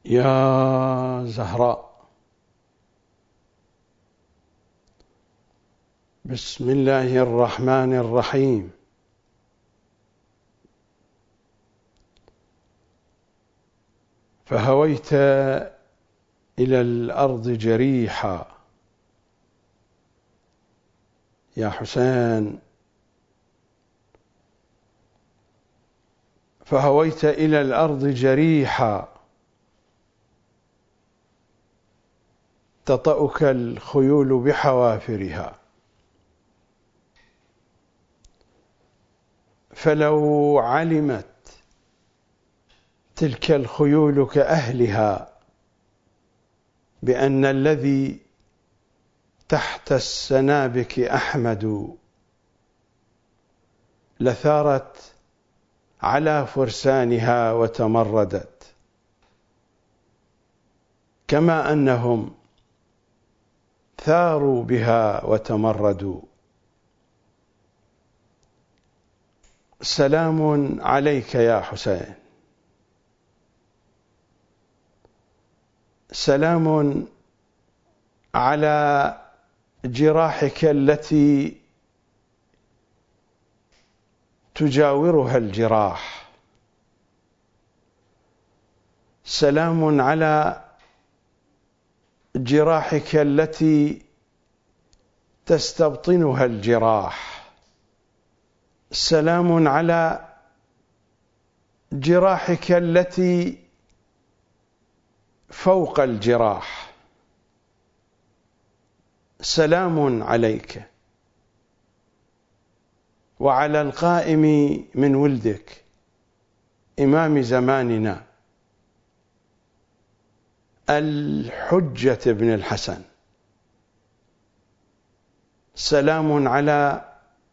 يا زهراء، بسم الله الرحمن الرحيم. فهويت إلى الأرض جريحا يا حسين، فهويت إلى الأرض جريحا تطأك الخيول بحوافرها، فلو علمت تلك الخيول كأهلها بأن الذي تحت السنابك أحمد، لثارت على فرسانها وتمردت، كما أنهم ثاروا بها وتمردوا. سلام عليك يا حسين، سلام على جراحك التي تجاورها الجراح، سلام على جراحك التي تستبطنها الجراح، سلام على جراحك التي فوق الجراح. سلام عليك وعلى القائم من ولدك إمام زماننا الحجة بن الحسن، سلام على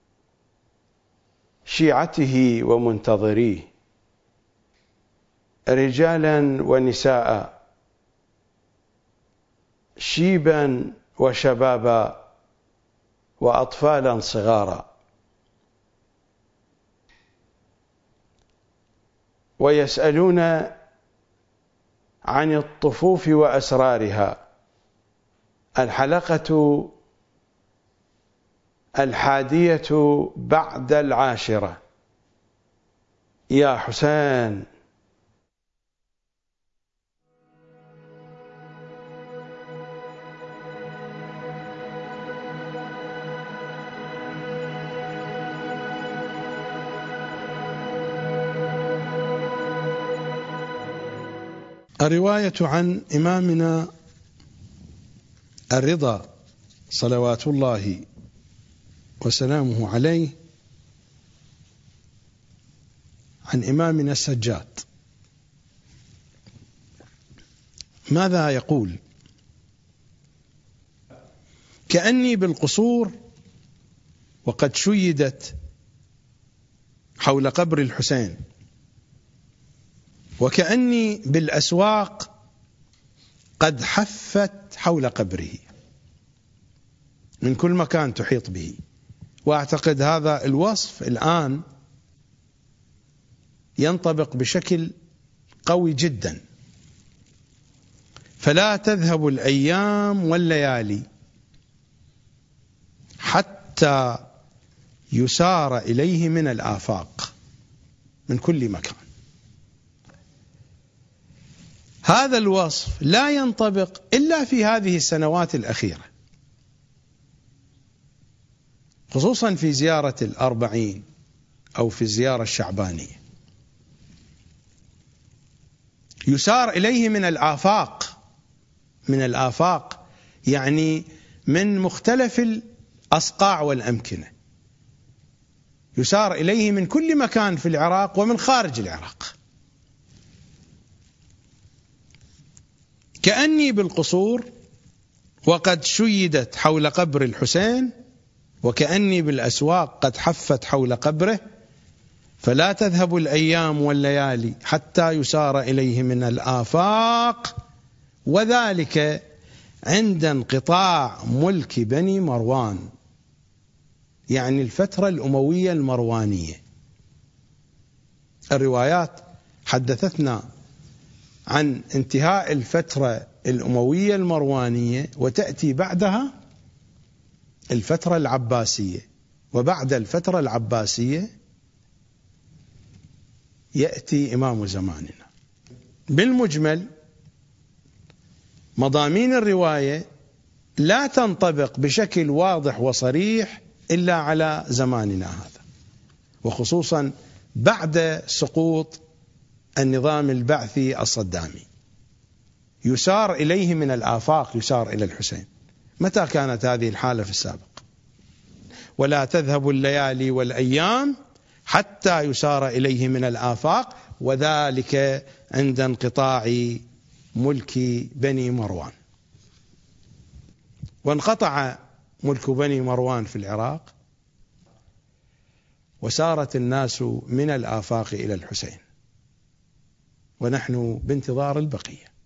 شيعته ومنتظريه رجالا ونساء، شيبا وشبابا وأطفالا صغارا، ويسألون عن الطفوف وأسرارها. الحلقة 11 يا حسين. الرواية عن إمامنا الرضا صلوات الله وسلامه عليه عن إمامنا السجاد. ماذا يقول؟ كأني بالقصور وقد شيدت حول قبر الحسين، وكأني بالأسواق قد حفت حول قبره، من كل مكان تحيط به. وأعتقد هذا الوصف الآن ينطبق بشكل قوي جدا. فلا تذهب الأيام والليالي حتى يسار إليه من الآفاق، من كل مكان. هذا الوصف لا ينطبق إلا في هذه السنوات الأخيرة، خصوصا في زيارة ال40 أو في الزيارة الشعبانية. يسار إليه من الآفاق، من الآفاق يعني من مختلف الأصقاع والأمكنة، يسار إليه من كل مكان في العراق ومن خارج العراق. كأني بالقصور وقد شيدت حول قبر الحسين، وكأني بالأسواق قد حفت حول قبره، فلا تذهب الأيام والليالي حتى يسار إليه من الآفاق، وذلك عند انقطاع ملك بني مروان، يعني الفترة الأموية المروانية. الروايات حدثتنا عن انتهاء الفترة الأموية المروانية، وتأتي بعدها الفترة العباسية، وبعد الفترة العباسية يأتي إمام زماننا. بالمجمل مضامين الرواية لا تنطبق بشكل واضح وصريح إلا على زماننا هذا، وخصوصا بعد سقوط النظام البعثي الصدامي. يسار إليه من الآفاق، يسار إلى الحسين. متى كانت هذه الحالة في السابق؟ ولا تذهب الليالي والأيام حتى يسار إليه من الآفاق، وذلك عند انقطاع ملك بني مروان. وانقطع ملك بني مروان في العراق، وسارت الناس من الآفاق إلى الحسين، ونحن بانتظار البقية.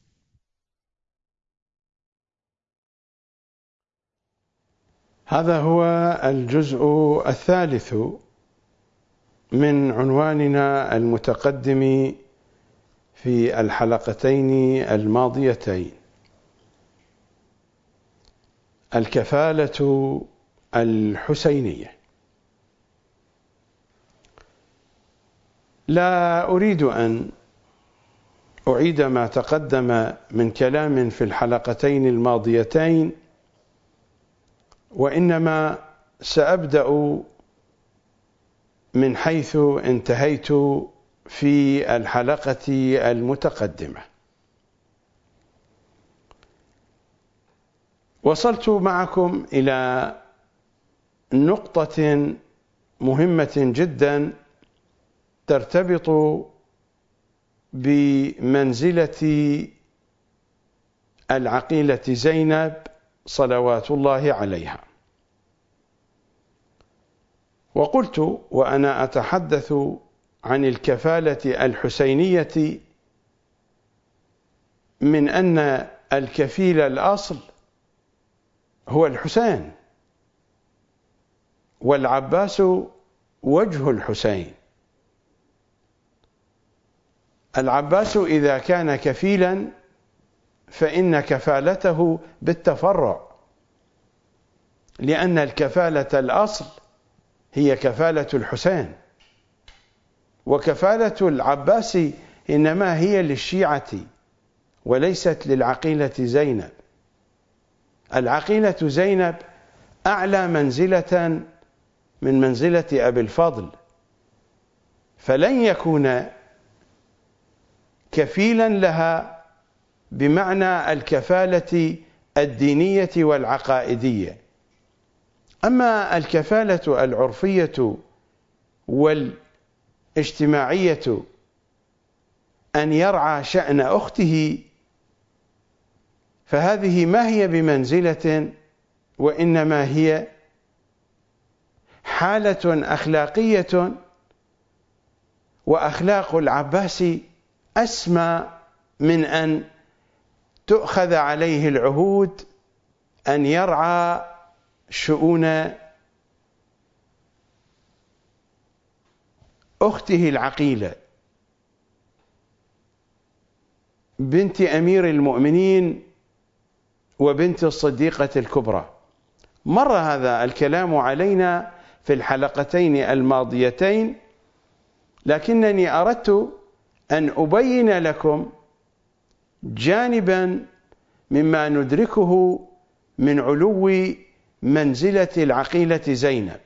هذا هو الجزء الثالث من عنواننا المتقدم في الحلقتين الماضيتين: الكفالة الحسينية. لا أريد أن أعيد ما تقدم من كلام في الحلقتين الماضيتين، وإنما سأبدأ من حيث انتهيت في الحلقة المتقدمة. وصلت معكم إلى نقطة مهمة جدا ترتبط بمنزلة العقيلة زينب صلوات الله عليها. وقلت وأنا أتحدث عن الكفالة الحسينية من أن الكفيل الأصل هو الحسين، والعباس وجه الحسين. العباس إذا كان كفيلا فإن كفالته بالتفرع، لأن الكفالة الأصل هي كفالة الحسين، وكفالة العباس إنما هي للشيعة وليست للعقيلة زينب. العقيلة زينب أعلى منزلة من منزلة أبي الفضل، فلن يكون كفيلا لها بمعنى الكفالة الدينية والعقائدية. أما الكفالة العرفية والاجتماعية، أن يرعى شأن أخته، فهذه ما هي بمنزلة، وإنما هي حالة أخلاقية، وأخلاق العباس أسمى من أن تؤخذ عليه العهود أن يرعى شؤون أخته العقيلة بنت أمير المؤمنين وبنت الصديقة الكبرى. مر هذا الكلام علينا في الحلقتين الماضيتين، لكنني أردت أن أبين لكم جانبا مما ندركه من علو منزلة العقيلة زينب.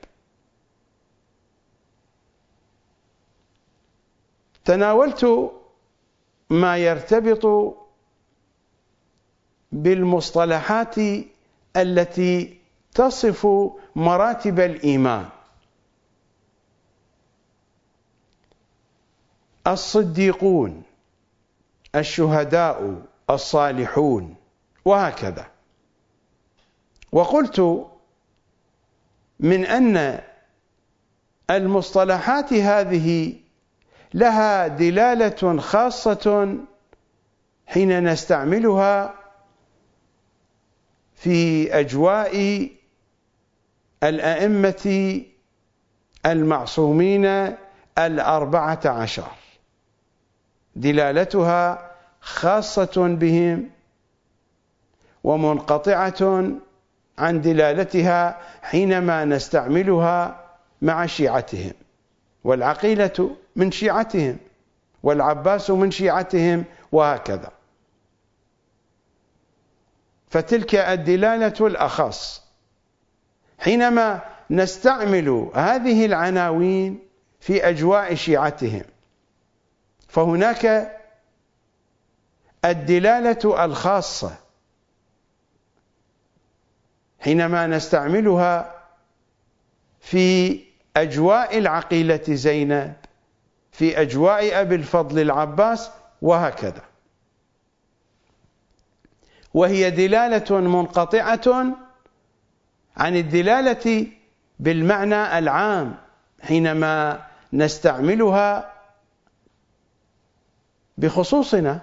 تناولت ما يرتبط بالمصطلحات التي تصف مراتب الإيمان: الصديقون، الشهداء، الصالحون، وهكذا. وقلت من أن المصطلحات هذه لها دلالة خاصة حين نستعملها في أجواء الأئمة المعصومين 14، دلالتها خاصة بهم ومنقطعة عن دلالتها حينما نستعملها مع شيعتهم، والعقيلة من شيعتهم، والعباس من شيعتهم، وهكذا. فتلك الدلالة الأخص حينما نستعمل هذه العناوين في أجواء شيعتهم. فهناك الدلالة الخاصة حينما نستعملها في أجواء العقيلة زينب، في أجواء أبي الفضل العباس، وهكذا. وهي دلالة منقطعة عن الدلالة بالمعنى العام حينما نستعملها بخصوصنا.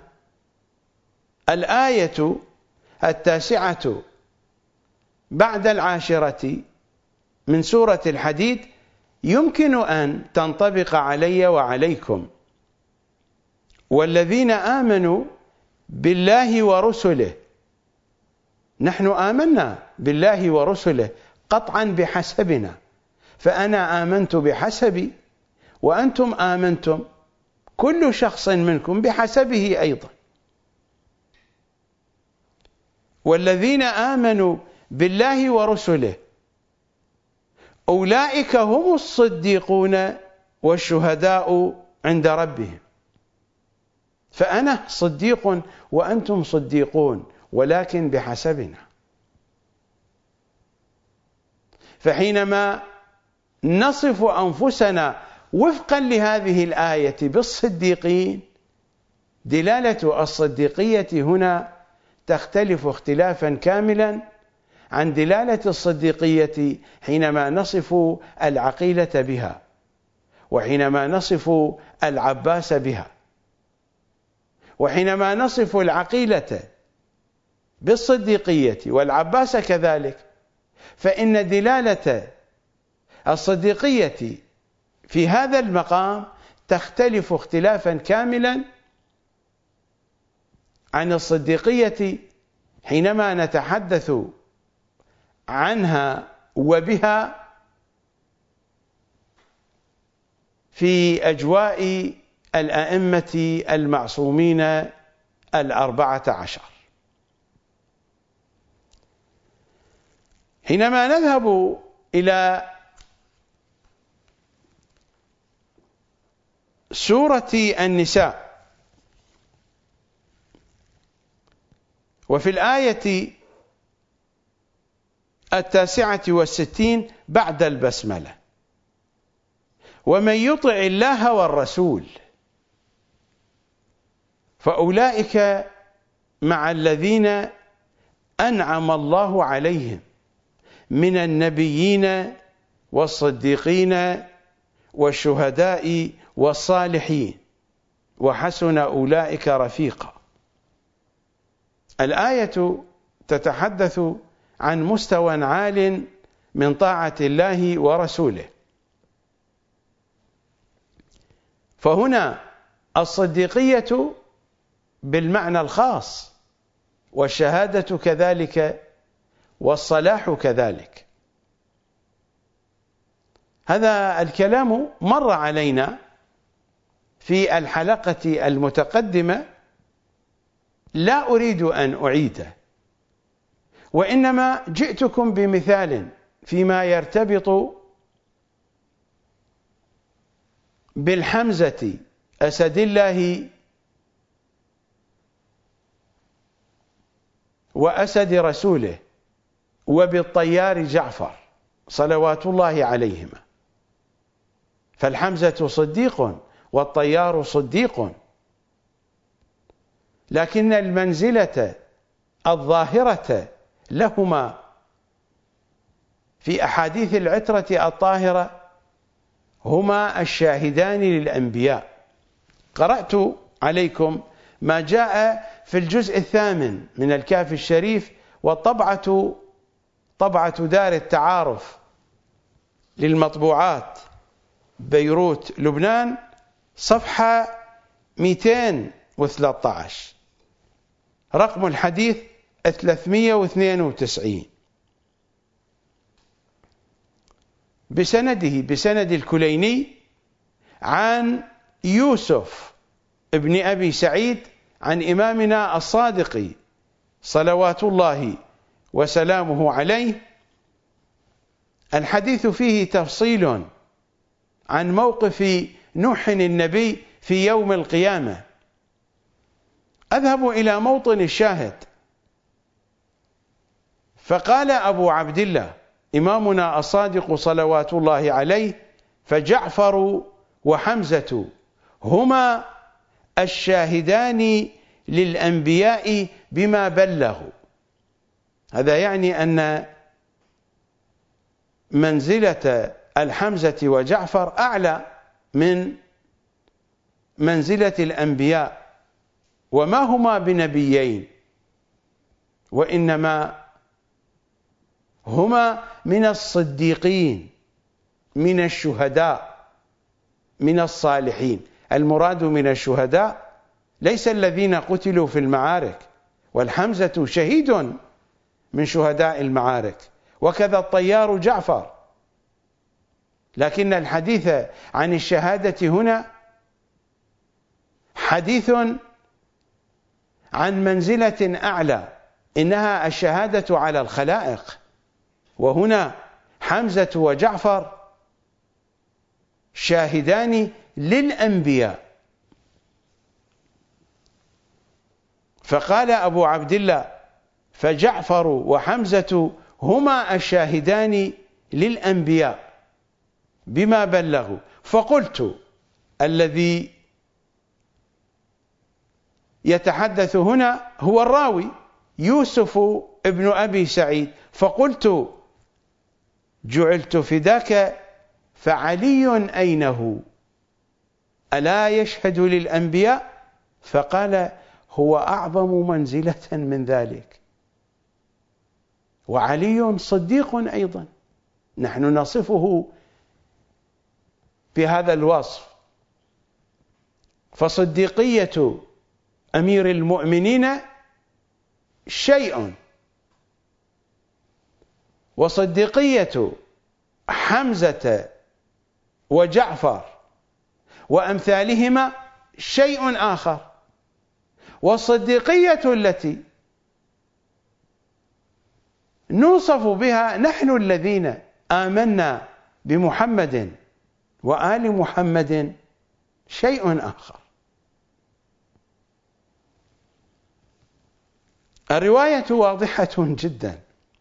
الآية 9 بعد 10 من سورة الحديد يمكن أن تنطبق علي وعليكم: والذين آمنوا بالله ورسله. نحن آمنا بالله ورسله قطعا بحسبنا، فأنا آمنت بحسبي وأنتم آمنتم، كل شخص منكم بحسبه أيضا. والذين آمنوا بالله ورسله أولئك هم الصديقون والشهداء عند ربهم. فأنا صديق وأنتم صديقون، ولكن بحسبنا. فحينما نصف أنفسنا وفقا لهذه الآية بالصديقين، دلالة الصديقية هنا تختلف اختلافا كاملا عن دلالة الصديقية حينما نصف العقيلة بها، وحينما نصف العباس بها، وحينما نصف العقيلة بالصديقية والعباس كذلك. فإن دلالة الصديقية في هذا المقام تختلف اختلافا كاملا عن الصديقية حينما نتحدث عنها وبها في أجواء الأئمة المعصومين 14. حينما نذهب إلى سورة النساء وفي الآية 69 بعد البسملة: ومن يطع الله والرسول فأولئك مع الذين أنعم الله عليهم من النبيين والصديقين والشهداء والصالحين وحسن أولئك رفيقا. الآية تتحدث عن مستوى عال من طاعة الله ورسوله. فهنا الصديقية بالمعنى الخاص، والشهادة كذلك، والصلاح كذلك. هذا الكلام مر علينا في الحلقة المتقدمة، لا أريد أن أعيده، وإنما جئتكم بمثال فيما يرتبط بالحمزة أسد الله وأسد رسوله، وبالطيار جعفر صلوات الله عليهما. فالحمزة صديق والطيار صديق، لكن المنزلة الظاهرة لهما في أحاديث العترة الطاهرة هما الشاهدان للأنبياء. قرأت عليكم ما جاء في الجزء 8 من الكافي الشريف، والطبعة طبعة دار التعارف للمطبوعات بيروت لبنان، صفحة 213. رقم الحديث 392 بسند الكليني عن يوسف ابن أبي سعيد عن إمامنا الصادق صلوات الله وسلامه عليه. الحديث فيه تفصيل عن موقف نوح النبي في يوم القيامة. أذهب إلى موطن الشاهد. فقال أبو عبد الله إمامنا الصادق صلوات الله عليه: فجعفر وحمزة هما الشاهدان للأنبياء بما بلغوا. هذا يعني أن منزلة الحمزة وجعفر أعلى من منزلة الأنبياء، وما هما بنبيين، وإنما هما من الصديقين، من الشهداء، من الصالحين. المراد من الشهداء ليس الذين قتلوا في المعارك، والحمزة شهيد من شهداء المعارك، وكذا الطيار جعفر. لكن الحديث عن الشهادة هنا حديث عن منزلة أعلى، إنها الشهادة على الخلائق، وهنا حمزة وجعفر شاهدان للأنبياء. فقال أبو عبد الله: فجعفر وحمزة هما الشاهدان للأنبياء بما بلغوا. فقلت: الذي يتحدث هنا هو الراوي يوسف ابن أبي سعيد. فقلت: جعلت فداك فعلي أينه؟ ألا يشهد للأنبياء؟ فقال: هو أعظم منزلة من ذلك، وعلي صديق أيضا، نحن نصفه بهذا الوصف. فصديقية أمير المؤمنين شيء، وصديقية حمزة وجعفر وأمثالهما شيء آخر. والصديقية التي نوصف بها نحن الذين آمنا بمحمد وآل محمد شيء آخر. الرواية واضحة جدا.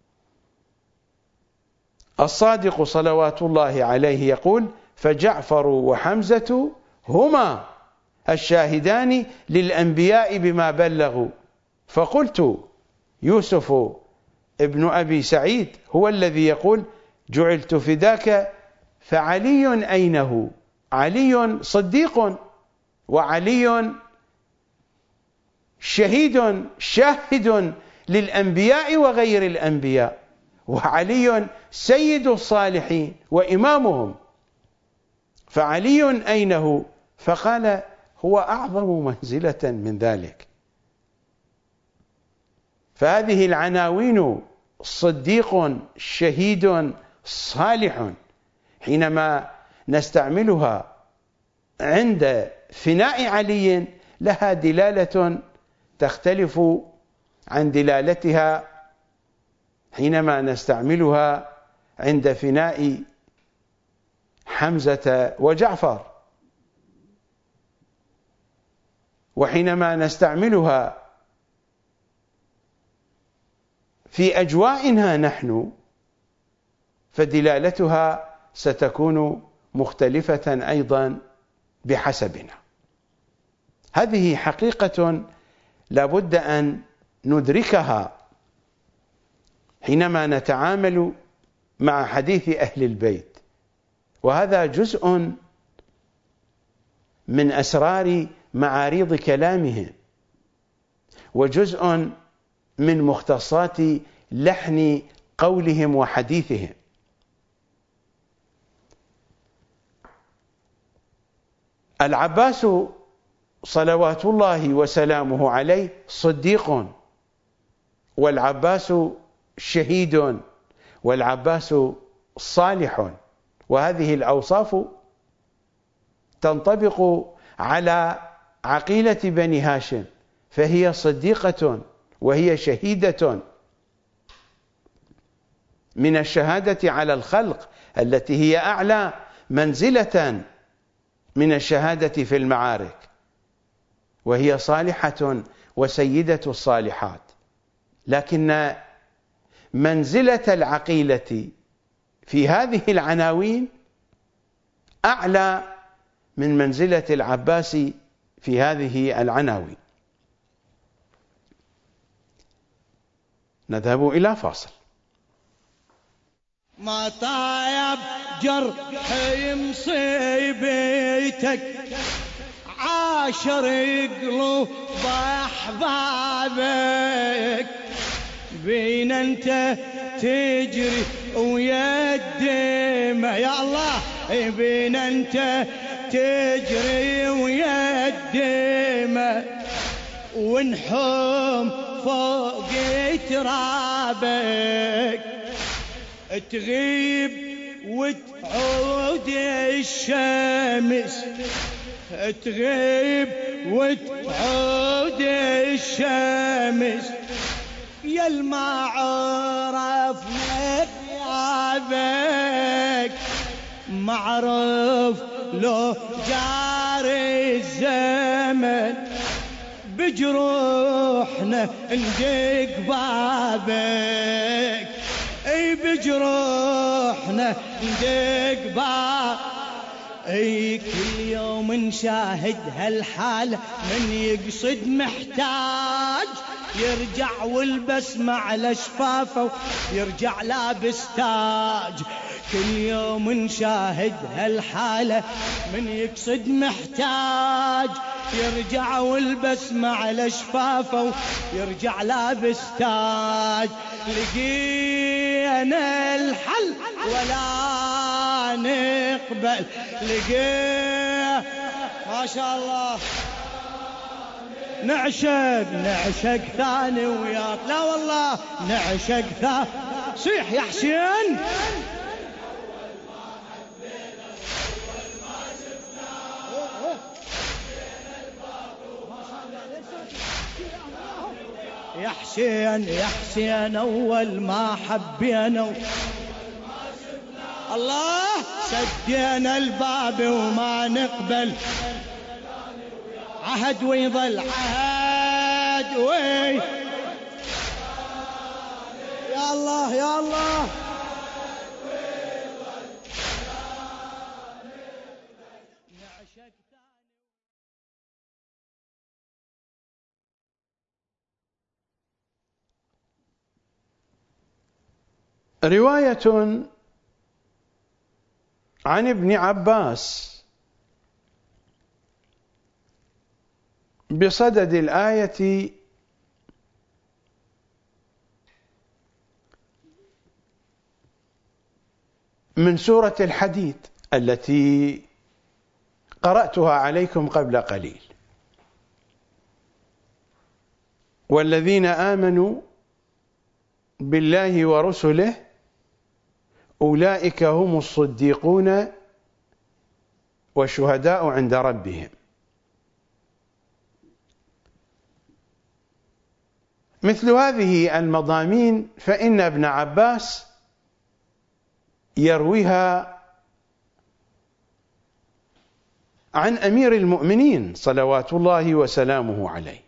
الصادق صلوات الله عليه يقول: فجعفر وحمزة هما الشاهدان للأنبياء بما بلغوا. فقلت: يوسف ابن أبي سعيد هو الذي يقول: جعلت فداك فعلي أينه؟ علي صديق، وعلي شهيد شاهد للأنبياء وغير الأنبياء، وعلي سيد الصالحين وإمامهم. فعلي أينه؟ فقال: هو أعظم منزلة من ذلك. فهذه العناوين صديق شهيد صالح حينما نستعملها عند فناء علي لها دلالة تختلف عن دلالتها حينما نستعملها عند فناء حمزة وجعفر، وحينما نستعملها في أجوائنا نحن فدلالتها ستكون مختلفة أيضا بحسبنا. هذه حقيقة لا بد أن ندركها حينما نتعامل مع حديث أهل البيت، وهذا جزء من أسرار معاريض كلامهم، وجزء من مختصات لحن قولهم وحديثهم. العباس صلوات الله وسلامه عليه صديق والعباس شهيد والعباس صالح، وهذه الأوصاف تنطبق على عقيلة بني هاشم، فهي صديقة وهي شهيدة من الشهادة على الخلق التي هي أعلى منزلة من الشهادة في المعارك، وهي صالحة وسيدة الصالحات. لكن منزلة العقيلة في هذه العناوين أعلى من منزلة العباس في هذه العناوين. نذهب إلى فاصل. ما طايب جرح مصيبتك، عاشر قلوب أحبابك، بين أنت تجري ويا الدمع يا الله، بين أنت تجري ويا الدمع، ونحوم فوق ترابك، تغيب وتعود الشمس، تغيب وتعود الشمس، يا الما عرفنا ثيابك، معرف لو جاري الزمن، بجروحنا ندق بابك، اي بجروحنا ندق بابك، اي كل يوم نشاهد هالحالة، من يقصد محتاج يرجع والبسمة على شفافه، يرجع لابس تاج، كل يوم نشاهد هالحالة، من يقصد محتاج يرجع والبسمة على شفافه، يرجع لابس تاج، لقينا الحل ولا نقبل، لقينا ما شاء الله نعشق ثاني وياك، لا والله نعشق ثاني، صيح يا حسين. يا حسين يا حسين أول ما حبينا، الله سدينا الباب وما نقبل، عهد ويظل عهد وي، يا الله يا الله. رواية عن ابن عباس بصدد الآية من سورة الحديد التي قرأتها عليكم قبل قليل: والذين آمنوا بالله ورسله أولئك هم الصديقون والشهداء عند ربهم. مثل هذه المضامين فإن ابن عباس يرويها عن أمير المؤمنين صلوات الله وسلامه عليه.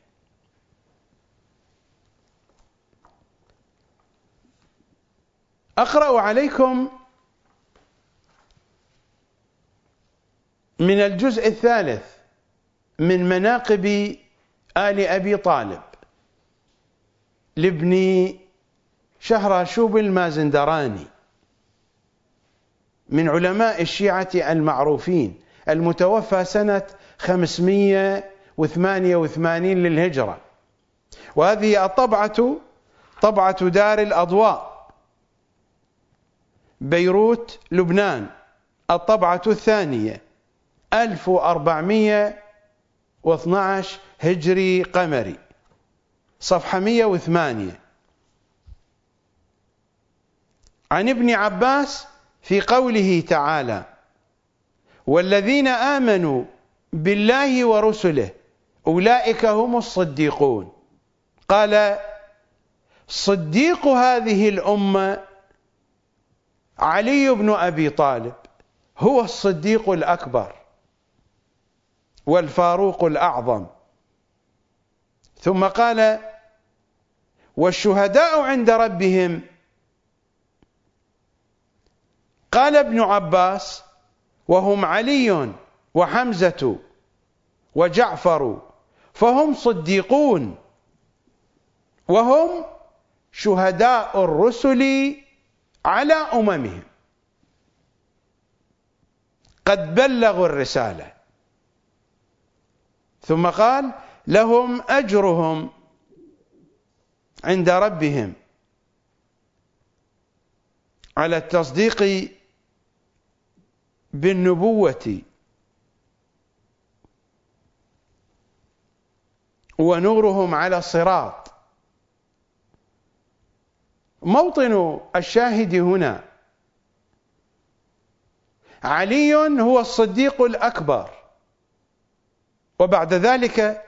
أقرأ عليكم من الجزء الثالث من مناقب آل أبي طالب لابن شهراشوب المازندراني من علماء الشيعة المعروفين، المتوفى سنة 588 للهجرة، وهذه الطبعة طبعة دار الأضواء بيروت لبنان، الطبعة الثانية 1412 هجري قمري، صفحة 108. عن ابن عباس في قوله تعالى: والذين آمنوا بالله ورسله أولئك هم الصديقون. قال: صديق هذه الأمة علي بن أبي طالب، هو الصديق الأكبر والفاروق الأعظم. ثم قال: والشهداء عند ربهم. قال ابن عباس: وهم علي وحمزة وجعفر، فهم صديقون، وهم شهداء الرسل على أممهم، قد بلغوا الرسالة. ثم قال: لهم أجرهم عند ربهم على التصديق بالنبوة، ونورهم على الصراط. موطن الشاهد هنا: علي هو الصديق الأكبر، وبعد ذلك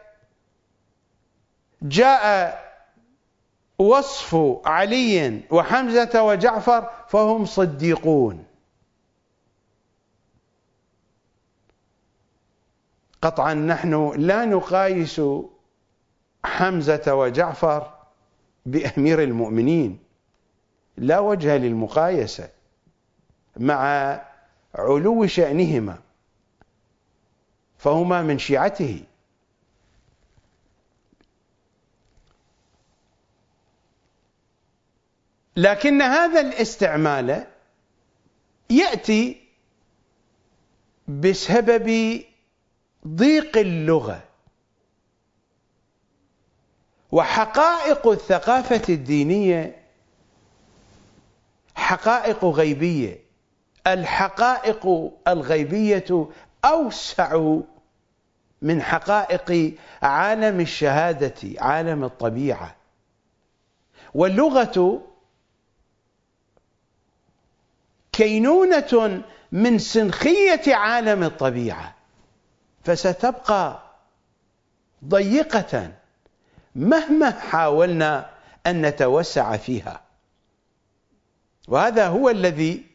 جاء وصف علي وحمزة وجعفر فهم صديقون. قطعا نحن لا نقايس حمزة وجعفر بأمير المؤمنين، لا وجه للمقايسة مع علو شأنهما، فهما من شيعته. لكن هذا الاستعمال يأتي بسبب ضيق اللغة، وحقائق الثقافة الدينية حقائق غيبية. الحقائق الغيبية أوسع من حقائق عالم الشهادة، عالم الطبيعة. واللغة كينونة من سنخية عالم الطبيعة، فستبقى ضيقة مهما حاولنا أن نتوسع فيها. وهذا هو الذي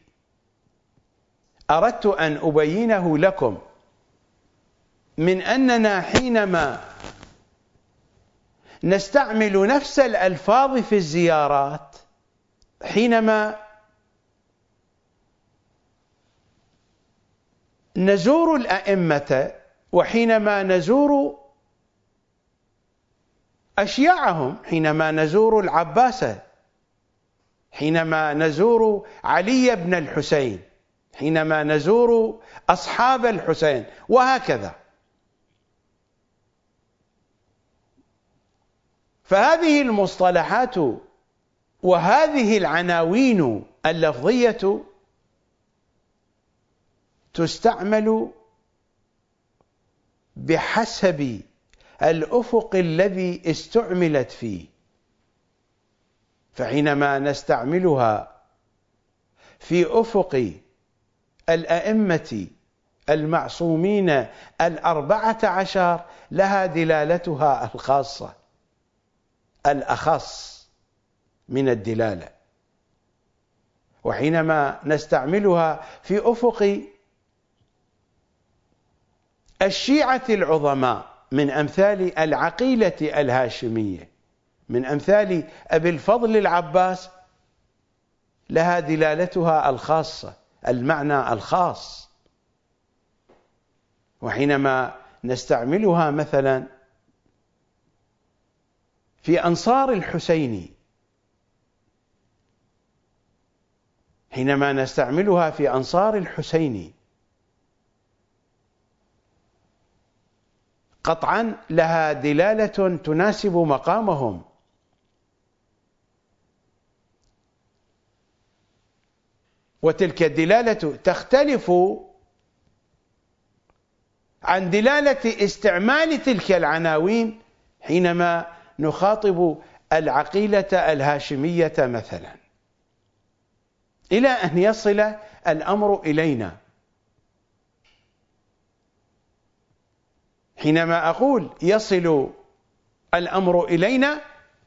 أردت أن أبينه لكم، من أننا حينما نستعمل نفس الألفاظ في الزيارات، حينما نزور الأئمة، وحينما نزور أشياعهم، حينما نزور العباس، حينما نزور علي بن الحسين، حينما نزور أصحاب الحسين، وهكذا. فهذه المصطلحات وهذه العناوين اللفظية تستعمل بحسب الأفق الذي استعملت فيه. فحينما نستعملها في أفق الأئمة المعصومين 14 لها دلالتها الخاصة الأخص من الدلالة، وحينما نستعملها في أفق الشيعة العظماء من أمثال العقيلة الهاشمية، من أمثال أبي الفضل العباس، لها دلالتها الخاصة، المعنى الخاص. وحينما نستعملها مثلا في أنصار الحسين، حينما نستعملها في أنصار الحسين، قطعا لها دلالة تناسب مقامهم. وتلك الدلالة تختلف عن دلالة استعمال تلك العناوين حينما نخاطب العقيلة الهاشمية مثلا، إلى أن يصل الأمر إلينا. حينما أقول يصل الأمر إلينا،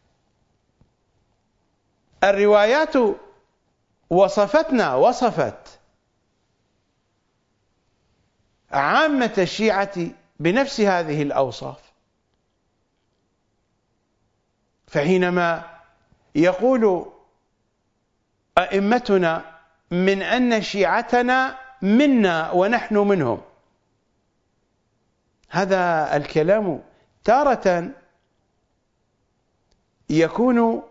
الروايات وصفت عامة الشيعة بنفس هذه الأوصاف. فحينما يقول أئمتنا من أن شيعتنا منا ونحن منهم، هذا الكلام تارة يكون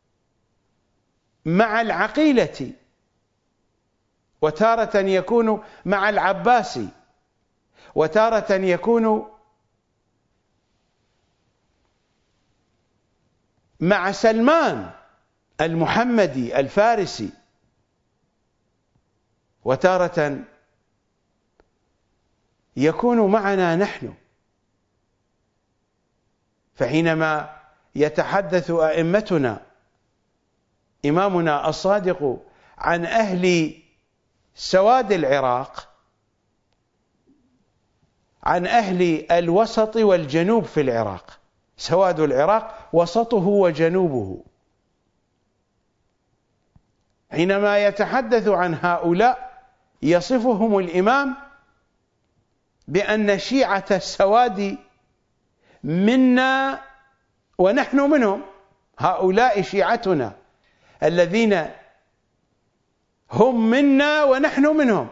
مع العقيلة، وتارة يكون مع العباسي، وتارة يكون مع سلمان المحمدي الفارسي، وتارة يكون معنا نحن. فحينما يتحدث أئمتنا، إمامنا الصادق، عن أهل سواد العراق، عن أهل الوسط والجنوب في العراق، سواد العراق وسطه وجنوبه، حينما يتحدث عن هؤلاء يصفهم الإمام بأن شيعة السواد منا ونحن منهم، هؤلاء شيعتنا الذين هم منا ونحن منهم.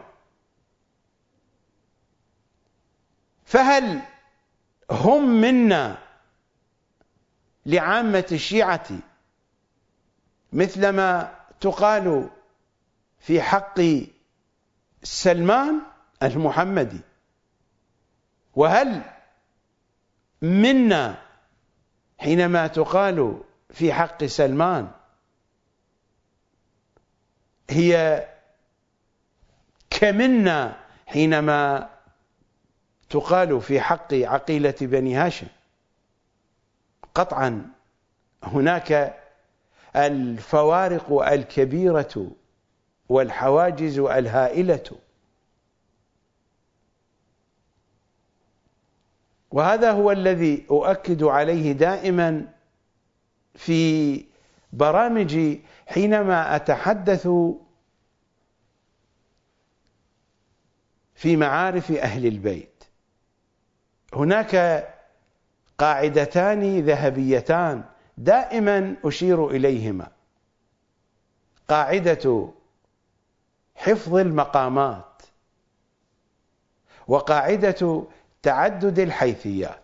فهل هم منا لعامة الشيعة مثلما تقال في حق سلمان المحمدي؟ وهل منا حينما تقال في حق سلمان هي كمنا حينما تقال في حق عقيلة بني هاشم؟ قطعا هناك الفوارق الكبيرة والحواجز الهائلة. وهذا هو الذي أؤكد عليه دائما في برامجي حينما أتحدث في معارف أهل البيت. هناك قاعدتان ذهبيتان دائما أشير إليهما: قاعدة حفظ المقامات، وقاعدة تعدد الحيثيات.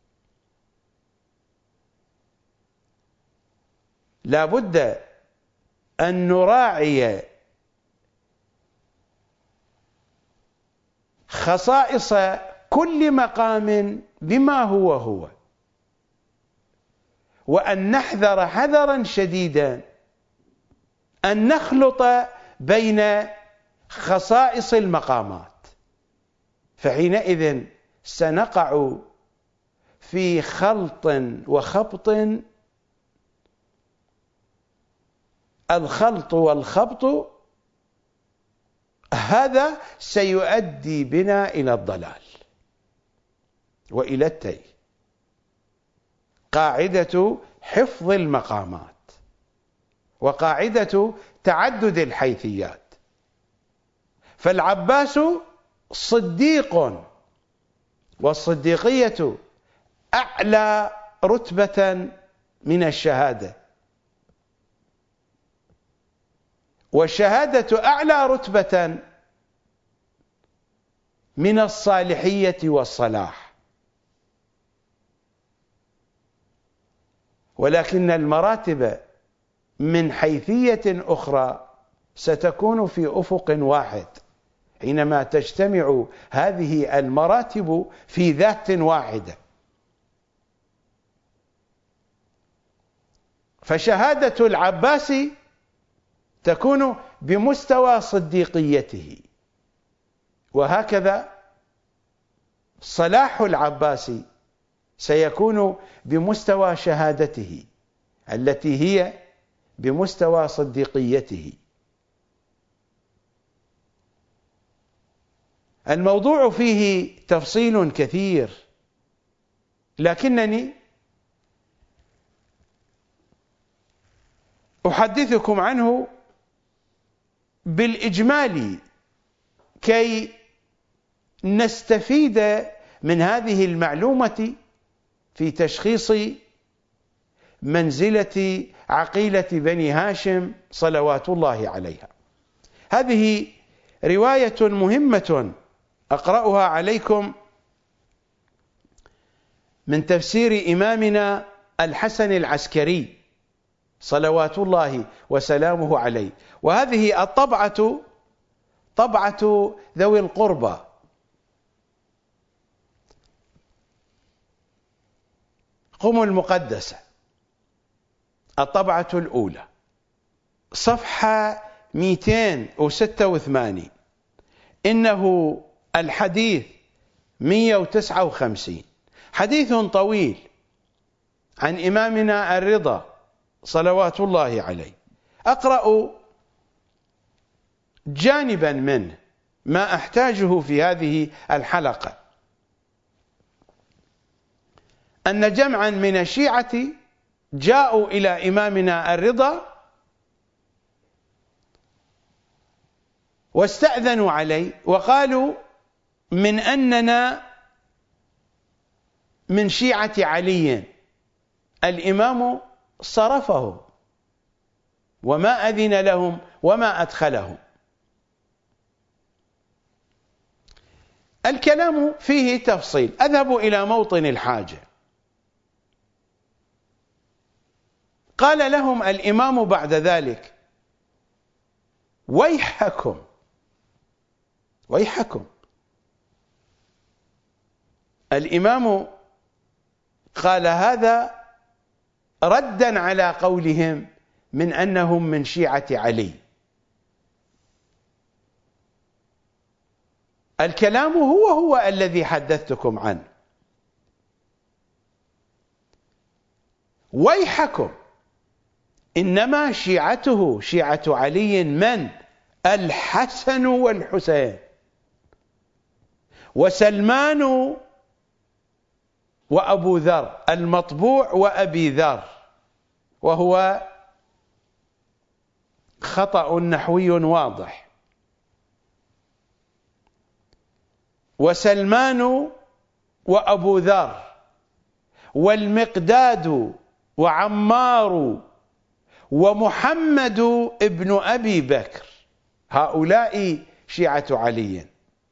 لا بد أن نراعي خصائص كل مقام بما هو، وأن نحذر حذرا شديدا أن نخلط بين خصائص المقامات، فحينئذ سنقع في خلط وخبط. الخلط والخبط هذا سيؤدي بنا إلى الضلال وإلى التيه. قاعدة حفظ المقامات وقاعدة تعدد الحيثيات. فالعباس صديق، والصديقية أعلى رتبة من الشهادة، والشهادة أعلى رتبة من الصالحية والصلاح. ولكن المراتب من حيثية أخرى ستكون في أفق واحد حينما تجتمع هذه المراتب في ذات واحدة. فشهادة العباس تكون بمستوى صديقيته، وهكذا صلاح العباس سيكون بمستوى شهادته التي هي بمستوى صديقيته. الموضوع فيه تفصيل كثير، لكنني أحدثكم عنه بالإجمال كي نستفيد من هذه المعلومة في تشخيص منزلة عقيلة بني هاشم صلوات الله عليها. هذه رواية مهمة أقرأها عليكم من تفسير إمامنا الحسن العسكري صلوات الله وسلامه عليه، وهذه الطبعة طبعة ذوي القربى، قم المقدسة، الطبعة الأولى، صفحة 286. إنه الحديث 159، حديث طويل عن إمامنا الرضا صلوات الله عليه. أقرأ جانبا منه ما أحتاجه في هذه الحلقة. أن جمعا من الشيعة جاءوا إلى إمامنا الرضا واستأذنوا عليه وقالوا من أننا من شيعة علي. الإمام صرفهم وما أذن لهم وما أدخلهم. الكلام فيه تفصيل، أذهب إلى موطن الحاجة. قال لهم الإمام بعد ذلك: ويحكم ويحكم. الإمام قال هذا ردا على قولهم من أنهم من شيعة علي. الكلام هو الذي حدثتكم عنه. ويحكم، إنما شيعته شيعة علي من؟ الحسن والحسين وسلمان وأبو ذر، المطبوع وأبي ذر، وهو خطأ نحوي واضح. وسلمان وأبو ذر والمقداد وعمار ومحمد ابن أبي بكر، هؤلاء شيعة علي.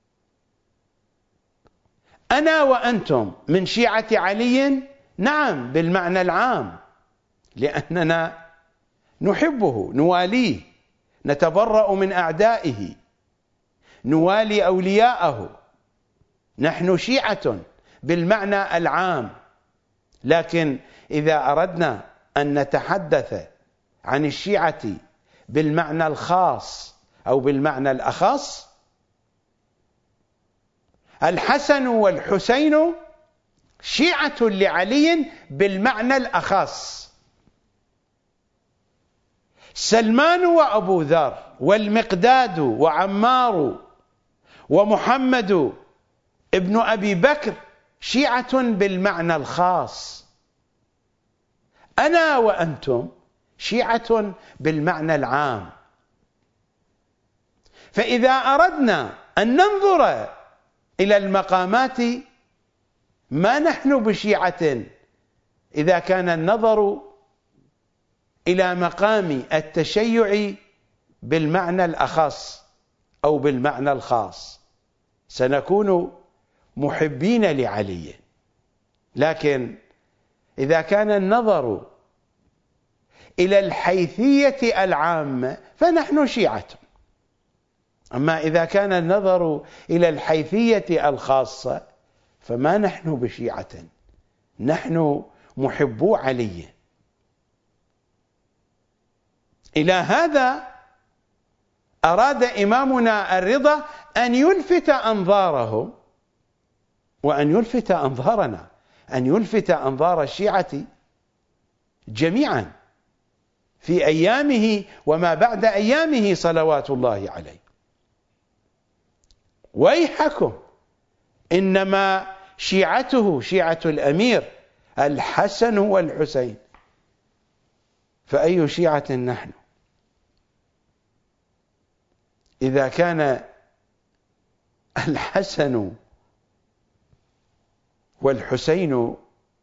أنا وأنتم من شيعة علي، نعم، بالمعنى العام، لأننا نحبه، نواليه، نتبرأ من أعدائه، نوالي أولياءه، نحن شيعة بالمعنى العام. لكن إذا أردنا أن نتحدث عن الشيعة بالمعنى الخاص أو بالمعنى الأخص، الحسن والحسين شيعة لعلي بالمعنى الأخص. سلمان وأبو ذر والمقداد وعمار ومحمد ابن أبي بكر شيعة بالمعنى الخاص. أنا وأنتم شيعة بالمعنى العام. فإذا أردنا أن ننظر إلى المقامات، ما نحن بشيعة إذا كان النظر إلى مقام التشيع بالمعنى الأخص أو بالمعنى الخاص، سنكون محبين لعلي. لكن إذا كان النظر إلى الحيثية العامة فنحن شيعة. أما إذا كان النظر إلى الحيثية الخاصة فما نحن بشيعة، نحن محبو علي. إلى هذا أراد إمامنا الرضا أن يلفت أنظارهم وأن يلفت أنظارنا، أن يلفت أنظار الشيعة جميعا في أيامه وما بعد أيامه صلوات الله عليه. ويحكم، إنما شيعته شيعة الأمير الحسن والحسين، فأي شيعة نحن إذا كان الحسن والحسين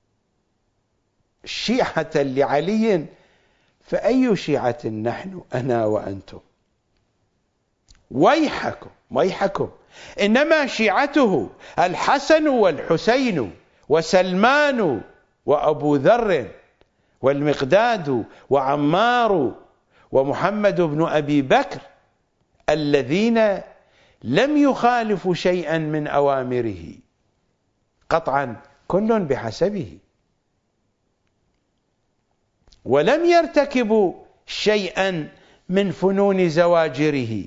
شيعة لعلي، فأي شيعة نحن أنا وأنتم؟ ويحكم ويحكم، إنما شيعته الحسن والحسين وسلمان وأبو ذر والمقداد وعمار ومحمد بن أبي بكر، الذين لم يخالفوا شيئا من أوامره قطعا، كل بحسبه، ولم يرتكبوا شيئا من فنون زواجره.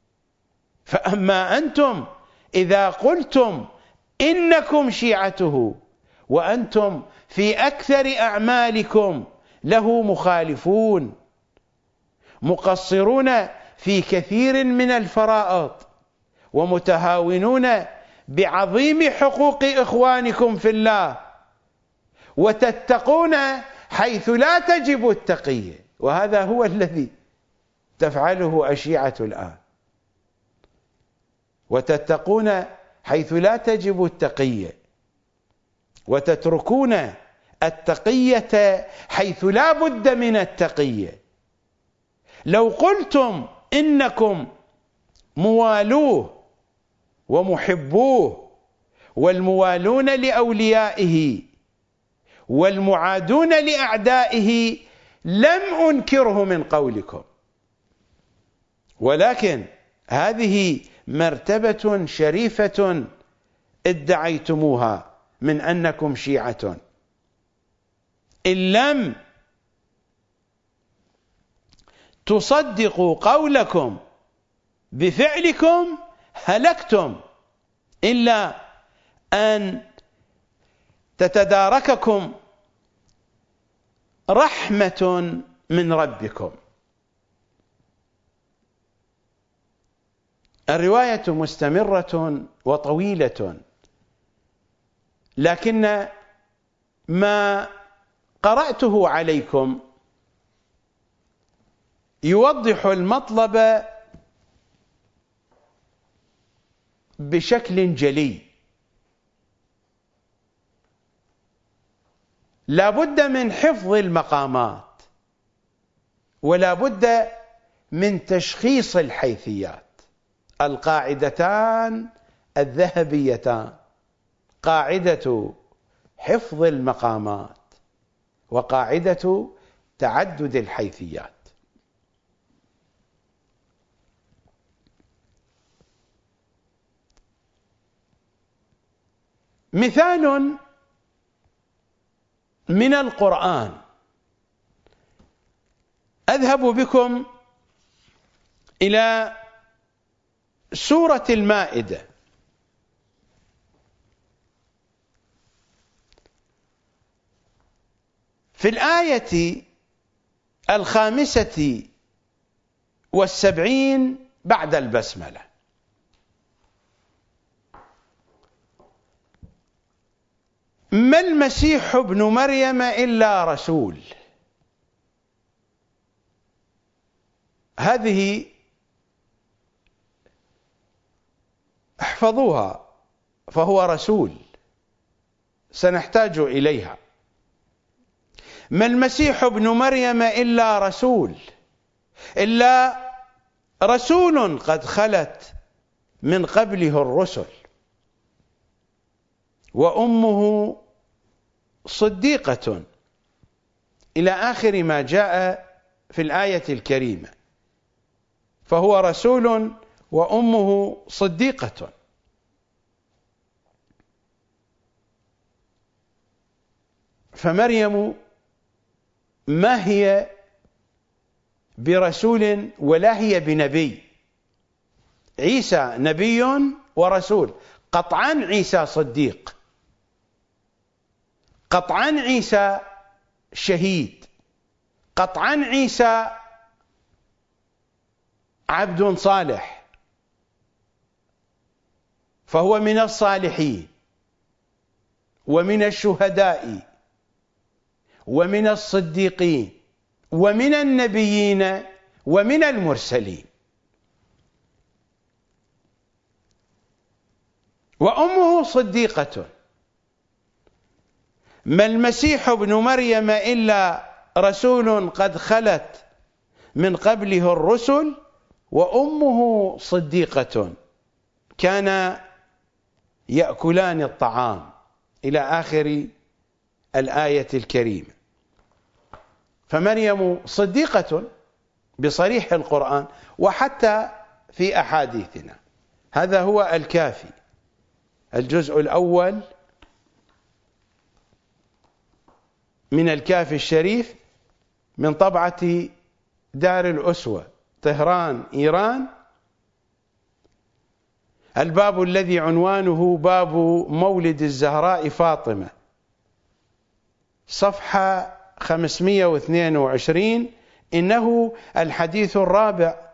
فأما أنتم إذا قلتم إنكم شيعته وأنتم في أكثر أعمالكم له مخالفون، مقصرون في كثير من الفرائض، ومتهاونون بعظيم حقوق إخوانكم في الله، وتتقون حيث لا تجب التقية، وهذا هو الذي تفعله الشيعة الآن، وتتقون حيث لا تجب التقية، وتتركون التقية حيث لا بد من التقية. لو قلتم إنكم موالوه ومحبوه والموالون لأوليائه والمعادون لأعدائه لم أنكره من قولكم، ولكن هذه مرتبة شريفة ادعيتموها من أنكم شيعة، إن لم تصدقوا قولكم بفعلكم هلكتم، إلا أن تتدارككم رحمة من ربكم. الرواية مستمرة وطويلة، لكن ما قرأته عليكم يوضح المطلب بشكل جلي. لا بد من حفظ المقامات، ولا بد من تشخيص الحيثيات. القاعدتان الذهبيتان، قاعدة حفظ المقامات وقاعدة تعدد الحيثيات. مثال من القرآن، أذهب بكم إلى سورة المائدة، في الآية 75 بعد البسملة: ما المسيح ابن مريم إلا رسول. هذه احفظوها، فهو رسول، سنحتاج إليها. ما المسيح ابن مريم إلا رسول، إلا رسول قد خلت من قبله الرسل، وأمه صديقة، إلى آخر ما جاء في الآية الكريمة. فهو رسول وأمه صديقة. فمريم ما هي برسول ولا هي بنبي. عيسى نبي ورسول، قطعا عيسى صديق، قطعا عيسى شهيد، قطعا عيسى عبد صالح، فهو من الصالحين ومن الشهداء ومن الصديقين ومن النبيين ومن المرسلين. وأمه صديقة. ما المسيح ابن مريم إلا رسول قد خلت من قبله الرسل وأمه صديقة كان يأكلان الطعام إلى آخر الآية الكريمة. فمريم صديقة بصريح القرآن وحتى في أحاديثنا. هذا هو الكافي، الجزء الأول من الكافي الشريف من طبعة دار الأسوة طهران إيران، الباب الذي عنوانه باب مولد الزهراء فاطمة، صفحة 522. إنه الحديث الرابع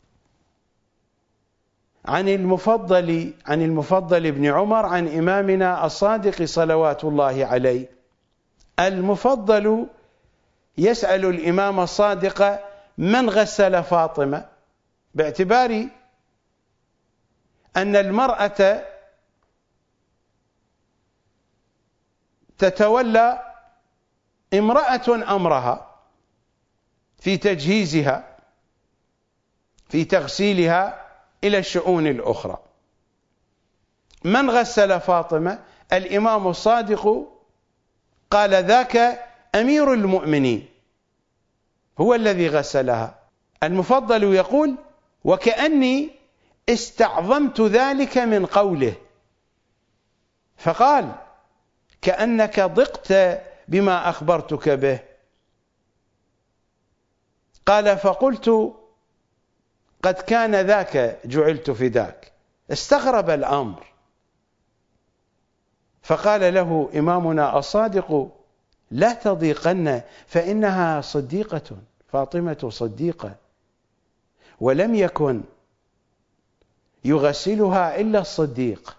عن المفضل بن عمر عن إمامنا الصادق صلوات الله عليه. المفضل يسأل الإمام الصادق من غسل فاطمة، باعتبار أن المرأة تتولى امرأة أمرها في تجهيزها في تغسيلها إلى الشؤون الأخرى. من غسل فاطمة؟ الإمام الصادق قال ذاك أمير المؤمنين هو الذي غسلها. المفضل يقول وكأني استعظمت ذلك من قوله، فقال كأنك ضقت بما أخبرتك به. قال فقلت قد كان ذاك جعلت فداك. استغرب الأمر، فقال له إمامنا الصادق لا تضيقن فإنها صديقة، فاطمة صديقة، ولم يكن يغسلها إلا الصديق.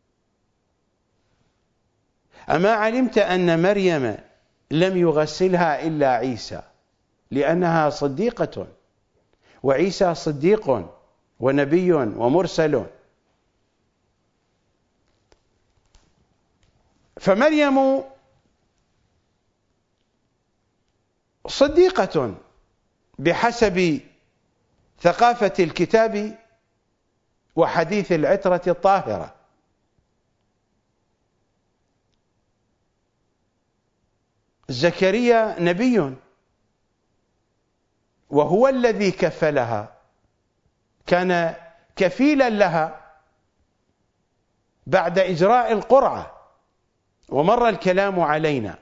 أما علمت أن مريم لم يغسلها إلا عيسى لأنها صديقة، وعيسى صديق ونبي ومرسل. فمريم صديقة بحسب ثقافة الكتاب وحديث العترة الطاهرة. زكريا نبي وهو الذي كفلها، كان كفيلا لها بعد إجراء القرعة، ومر الكلام علينا.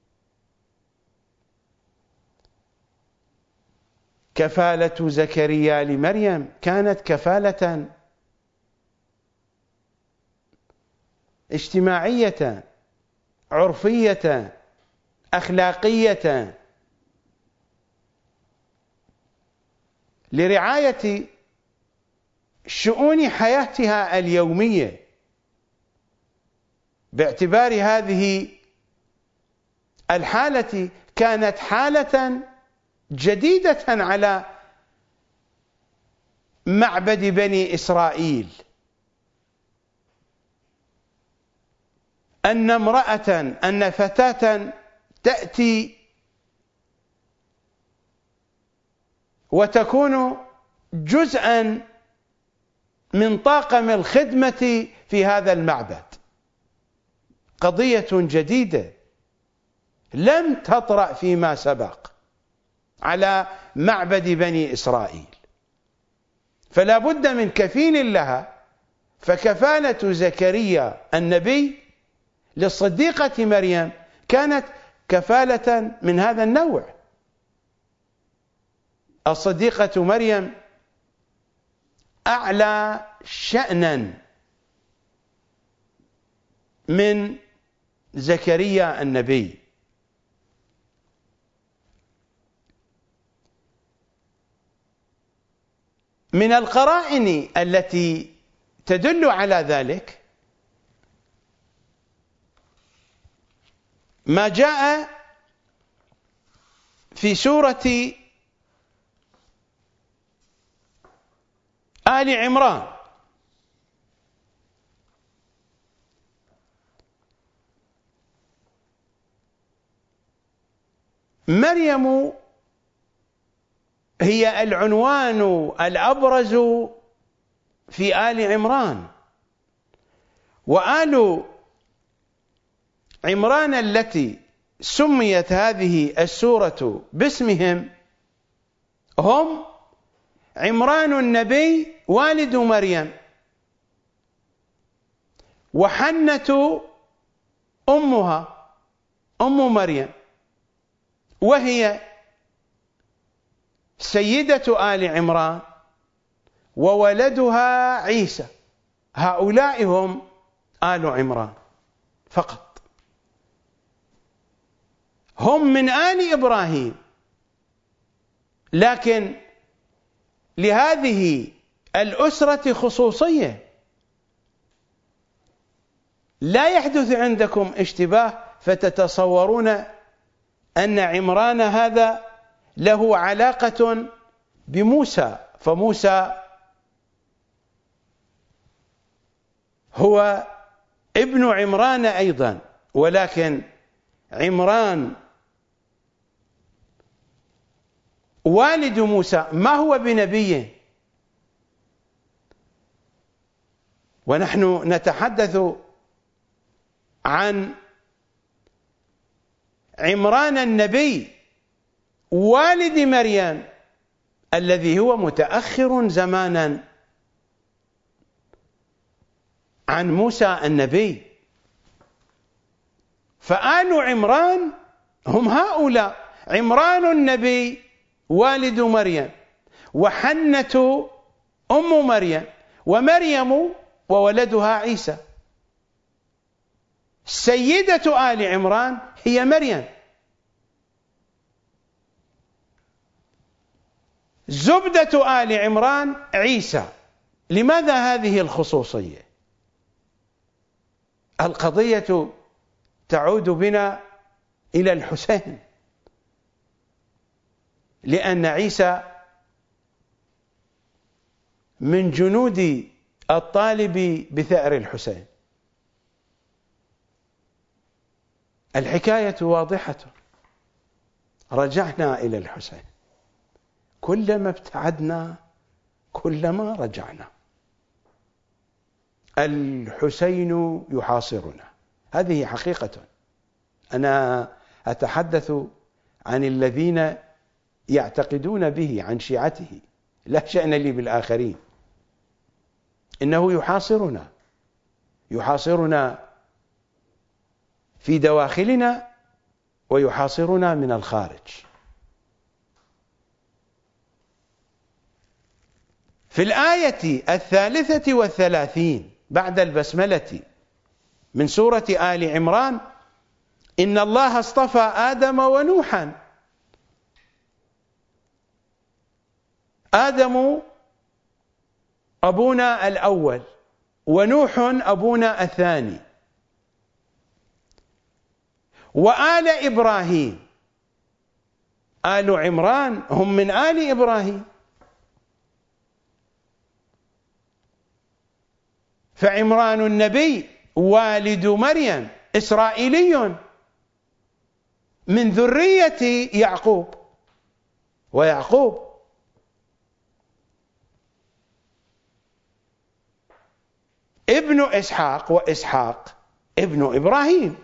كفالة زكريا لمريم كانت كفالة اجتماعية عرفية أخلاقية لرعاية شؤون حياتها اليومية، باعتبار هذه الحالة كانت حالة جديدة على معبد بني إسرائيل، أن فتاة تأتي وتكون جزءا من طاقم الخدمة في هذا المعبد. قضية جديدة لم تطرأ فيما سبق على معبد بني إسرائيل، فلا بد من كفيل لها. فكفالة زكريا النبي للصديقة مريم كانت كفالة من هذا النوع. الصديقة مريم أعلى شأنا من زكريا النبي. من القرائن التي تدل على ذلك ما جاء في سورة آل عمران مريم هي العنوان الأبرز في آل عمران، وآل عمران التي سميت هذه السورة باسمهم هم عمران النبي والد مريم، وحنة أمها أم مريم، وهي سيدة آل عمران، وولدها عيسى. هؤلاء هم آل عمران فقط، هم من آل إبراهيم، لكن لهذه الأسرة خصوصية. لا يحدث عندكم اشتباه فتتصورون أن عمران هذا له علاقة بموسى، فموسى هو ابن عمران أيضا، ولكن عمران والد موسى ما هو بنبيه. ونحن نتحدث عن عمران النبي والد مريم الذي هو متأخر زمانا عن موسى النبي. فآل عمران هم هؤلاء: عمران النبي والد مريم، وحنة أم مريم، ومريم وولدها عيسى. سيدة آل عمران هي مريم. زبدة آل عمران عيسى. لماذا هذه الخصوصية؟ القضية تعود بنا إلى الحسين، لأن عيسى من جنود الطالب بثأر الحسين. الحكاية واضحة، رجعنا إلى الحسين، كلما ابتعدنا كلما رجعنا. الحسين يحاصرنا، هذه حقيقة. أنا أتحدث عن الذين يعتقدون به، عن شيعته، لا شأن لي بالآخرين. إنه يحاصرنا، يحاصرنا في دواخلنا ويحاصرنا من الخارج. في الآية 33 بعد البسملة من سورة آل عمران: إن الله اصطفى آدم ونوحا. آدم أبونا الأول، ونوح أبونا الثاني، وآل إبراهيم. آل عمران هم من آل إبراهيم. فعمران النبي والد مريم إسرائيلي من ذرية يعقوب، ويعقوب ابن إسحاق، وإسحاق ابن إبراهيم.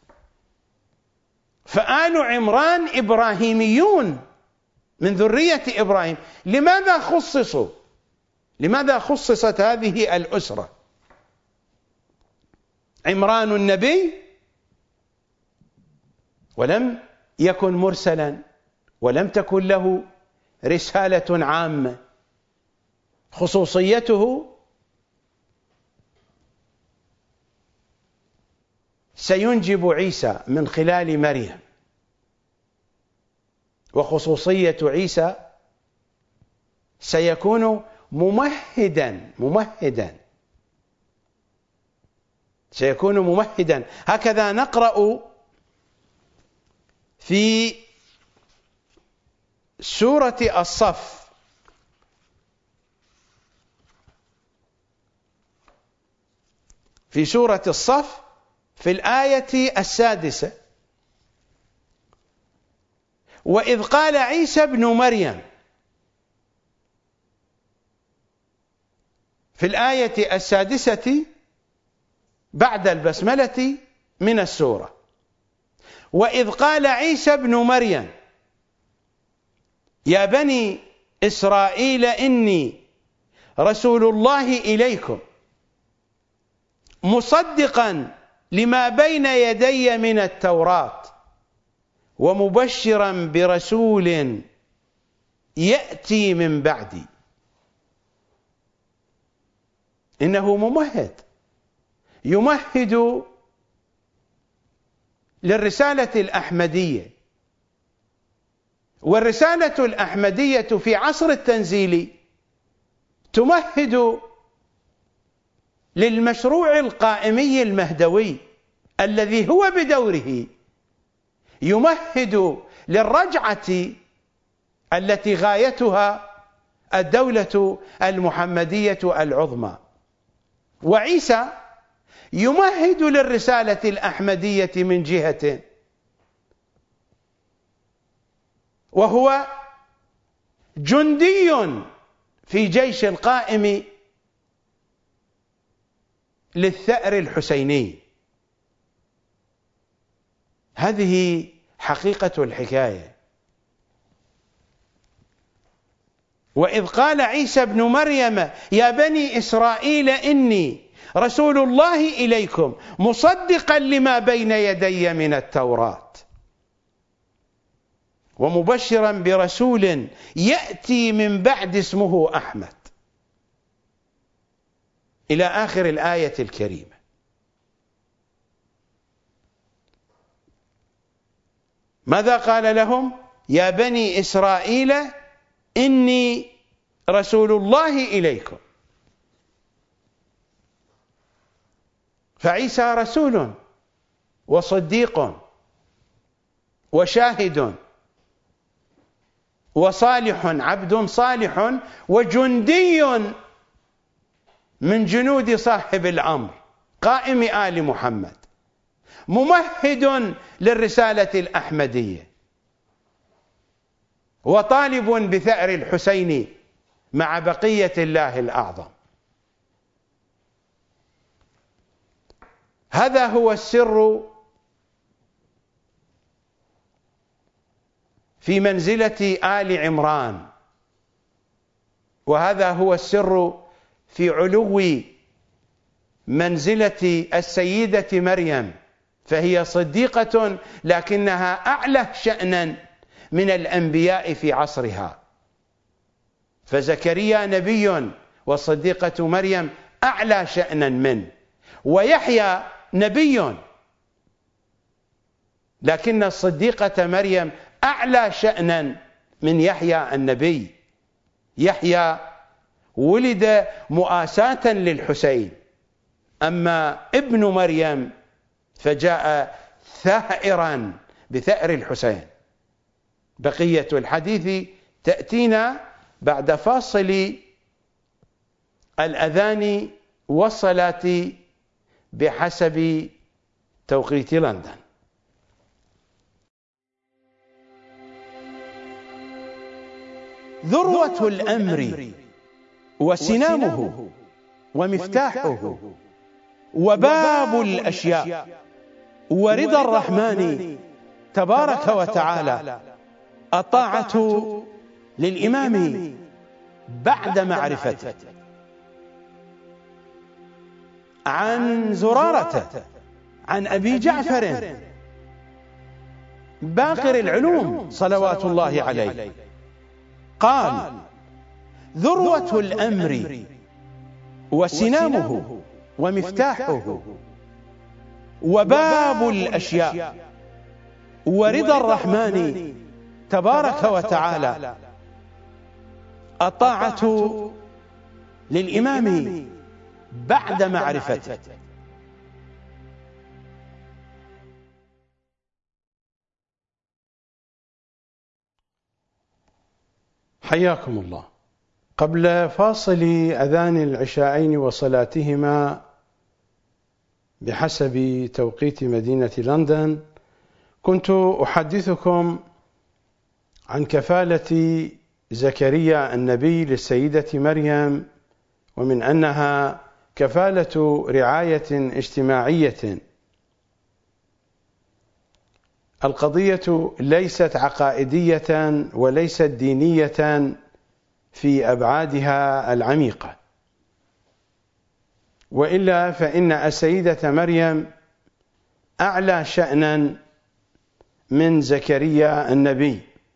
فآل عمران إبراهيميون من ذرية إبراهيم. لماذا خصصوا؟ لماذا خصصت هذه الأسرة؟ عمران النبي ولم يكن مرسلا، ولم تكن له رسالة عامة. خصوصيته سينجب عيسى من خلال مريم، وخصوصية عيسى سيكون ممهدا سيكون ممهدا. هكذا نقرأ في سورة الصف في الآية 6: وإذ قال عيسى ابن مريم، في الآية 6 بعد البسملة من السورة: وإذ قال عيسى ابن مريم يا بني إسرائيل إني رسول الله إليكم مصدقا لما بين يدي من التوراة ومبشرا برسول يأتي من بعدي. إنه ممهد، يمهد للرسالة الأحمدية، والرسالة الأحمدية في عصر التنزيل تمهد للمشروع القائمي المهدوي الذي هو بدوره يمهد للرجعة التي غايتها الدولة المحمدية العظمى. وعيسى يمهد للرسالة الأحمدية من جهة، وهو جندي في جيش القائم للثأر الحسيني. هذه حقيقة الحكاية. وإذ قال عيسى ابن مريم يا بني إسرائيل إني رسول الله إليكم مصدقا لما بين يدي من التوراة ومبشرا برسول يأتي من بعد اسمه أحمد، إلى آخر الآية الكريمة. ماذا قال لهم؟ يا بني إسرائيل إني رسول الله إليكم. فعيسى رسول وصديق وشاهد وصالح، عبد صالح وجندي من جنود صاحب الأمر قائم آل محمد، ممهد للرسالة الأحمدية وطالب بثأر الحسين مع بقية الله الأعظم. هذا هو السر في منزلة آل عمران، وهذا هو السر في علو منزلة السيدة مريم، فهي صديقة لكنها أعلى شأنا من الأنبياء في عصرها. فزكريا نبي والصديقة مريم أعلى شأنا منه، ويحيى نبي لكن الصديقة مريم أعلى شأنا من يحيى النبي. يحيى ولد مؤاساة للحسين، أما ابن مريم فجاء ثائرا بثأر الحسين. بقية الحديث تأتينا بعد فاصل الأذان والصلاة بحسب توقيت لندن. ذروة الأمر وسنامه ومفتاحه وباب الأشياء ورضا الرحمن تبارك وتعالى الطاعة للإمام بعد معرفته. عن زرارة عن أبي جعفر باقر العلوم صلوات الله عليه قال: ذروة الأمر وسنامه ومفتاحه وباب الأشياء ورضا الرحمن تبارك وتعالى الطاعة للإمام بعد معرفته. حياكم الله. قبل فاصل أذان العشاءين وصلاتهما بحسب توقيت مدينة لندن كنت أحدثكم عن كفالة زكريا النبي للسيدة مريم، ومن أنها كفالة رعاية اجتماعية. القضية ليست عقائدية وليست دينية في أبعادها العميقة، وإلا فإن السيدة مريم أعلى شأنا من زكريا النبي.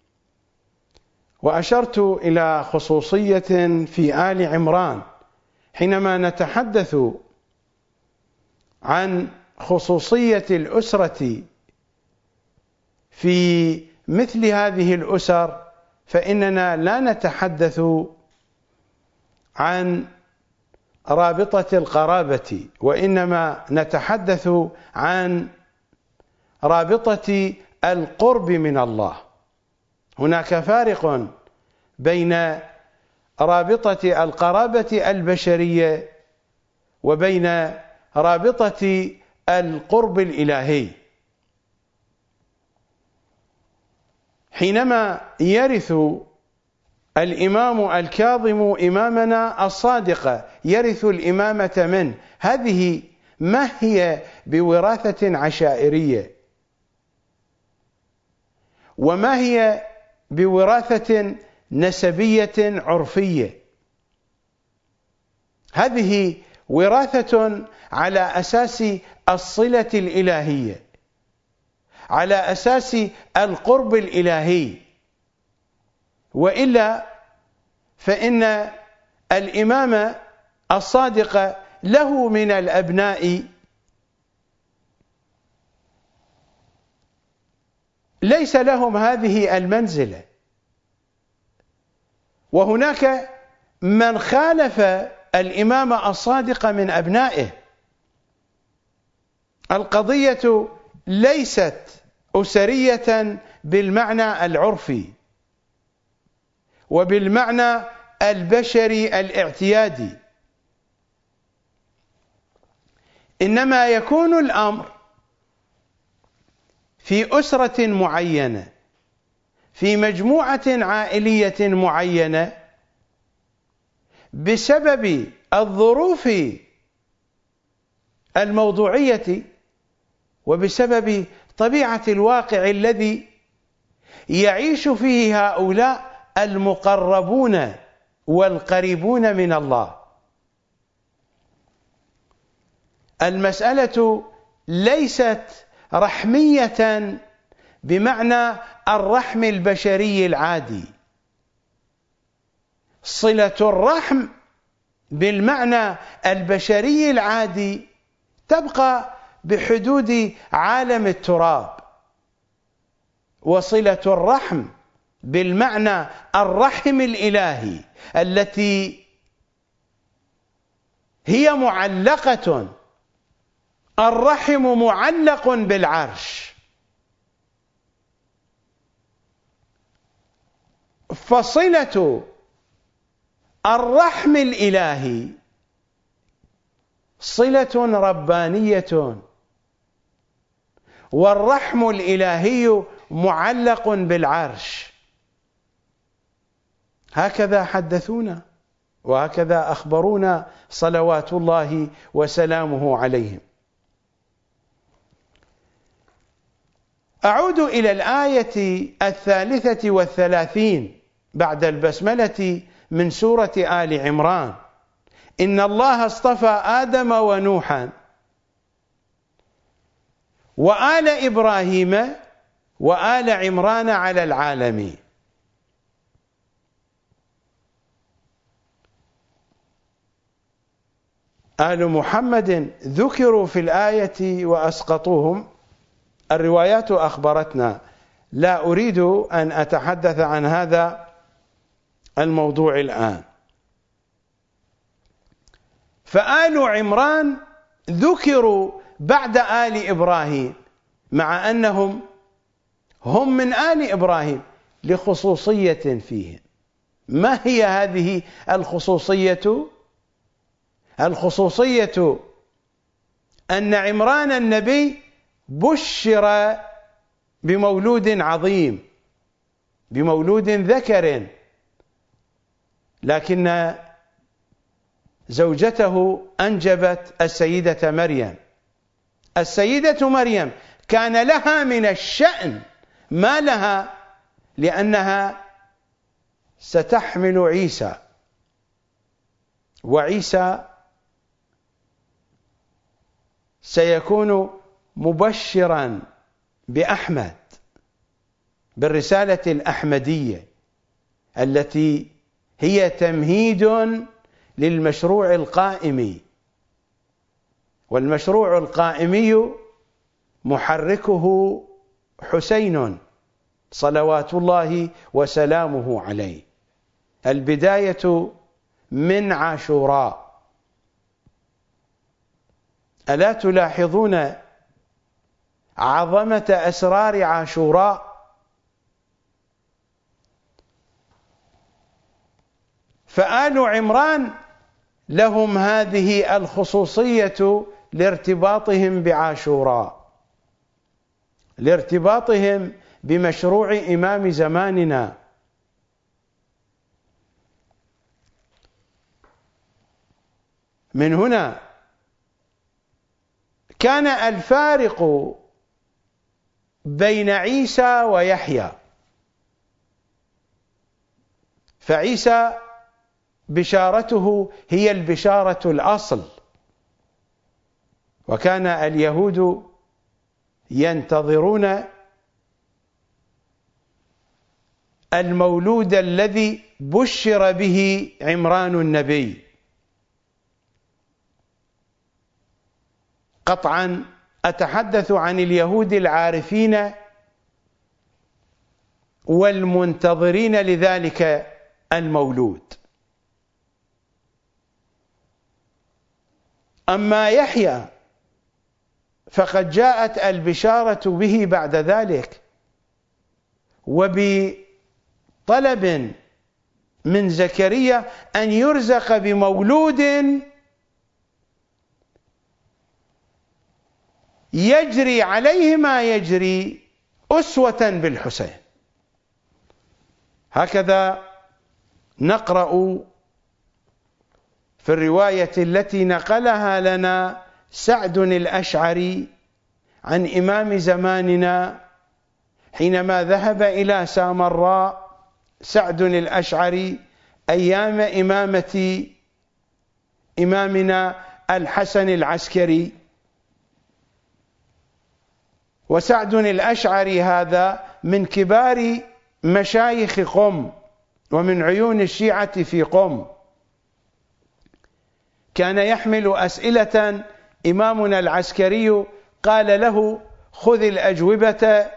وأشرت إلى خصوصية في آل عمران حينما نتحدث عن خصوصية الأسرة في مثل هذه الأسر، فإننا لا نتحدث عن رابطة القرابة، وإنما نتحدث عن رابطة القرب من الله. هناك فارق بين رابطة القرابة البشرية وبين رابطة القرب الإلهي. حينما يرث الإمام الكاظم إمامنا الصادق، يرث الإمامة منه، هذه ما هي بوراثة عشائرية، وما هي بوراثة نسبية عرفية. هذه وراثة على أساس الصلة الإلهية، على أساس القرب الإلهي، وإلا فإن الإمام الصادق له من الأبناء ليس لهم هذه المنزلة، وهناك من خالف الإمام الصادق من أبنائه. القضية ليست أسرية بالمعنى العرفي وبالمعنى البشري الاعتيادي، إنما يكون الأمر في أسرة معينة، في مجموعة عائلية معينة، بسبب الظروف الموضوعية وبسبب طبيعة الواقع الذي يعيش فيه هؤلاء المقربون والقريبون من الله. المسألة ليست رحمية بمعنى الرحم البشري العادي. صلة الرحم بالمعنى البشري العادي تبقى بحدود عالم التراب، وصلة الرحم بالمعنى الرحم الإلهي التي هي معلقة، الرحم معلق بالعرش، فصلة الرحم الإلهي صلة ربانية، والرحم الإلهي معلق بالعرش. هكذا حدثونا وهكذا أخبرونا صلوات الله وسلامه عليهم. أعود إلى الآية 33 بعد البسملة من سورة آل عمران: إن الله اصطفى آدم ونوحا وآل إبراهيم وآل عمران على العالمين. آل محمد ذكروا في الآية وأسقطوهم. الروايات أخبرتنا، لا أريد أن أتحدث عن هذا الموضوع الآن. فآل عمران ذكروا بعد آل إبراهيم، مع أنهم هم من آل إبراهيم لخصوصية فيهم. ما هي هذه الخصوصية؟ الخصوصية أن عمران النبي بشر بمولود عظيم، بمولود ذكر، لكن زوجته أنجبت السيدة مريم. السيدة مريم كان لها من الشأن ما لها، لأنها ستحمل عيسى، وعيسى سيكون مبشرا بأحمد، بالرسالة الأحمدية التي هي تمهيد للمشروع القائمي، والمشروع القائمي محركه حسين صلوات الله وسلامه عليه. البداية من عاشوراء. ألا تلاحظون عظمة أسرار عاشوراء؟ فآل عمران لهم هذه الخصوصية لارتباطهم بعاشوراء، لارتباطهم بمشروع إمام زماننا. من هنا كان الفارق بين عيسى ويحيى، فعيسى بشارته هي البشارة الأصل، وكان اليهود ينتظرون المولود الذي بشر به عمران النبي. قطعا أتحدث عن اليهود العارفين والمنتظرين لذلك المولود. أما يحيى فقد جاءت البشارة به بعد ذلك، وبطلب من زكريا أن يرزق بمولود يجري عليه ما يجري، أسوة بالحسين. هكذا نقرأ في الرواية التي نقلها لنا سعد الأشعري عن إمام زماننا حينما ذهب إلى سامراء سعد الأشعري أيام إمامة إمامنا الحسن العسكري. وسعد الأشعري هذا من كبار مشايخ قم ومن عيون الشيعة في قم، كان يحمل أسئلة إمامنا العسكري قال له: خذ الأجوبة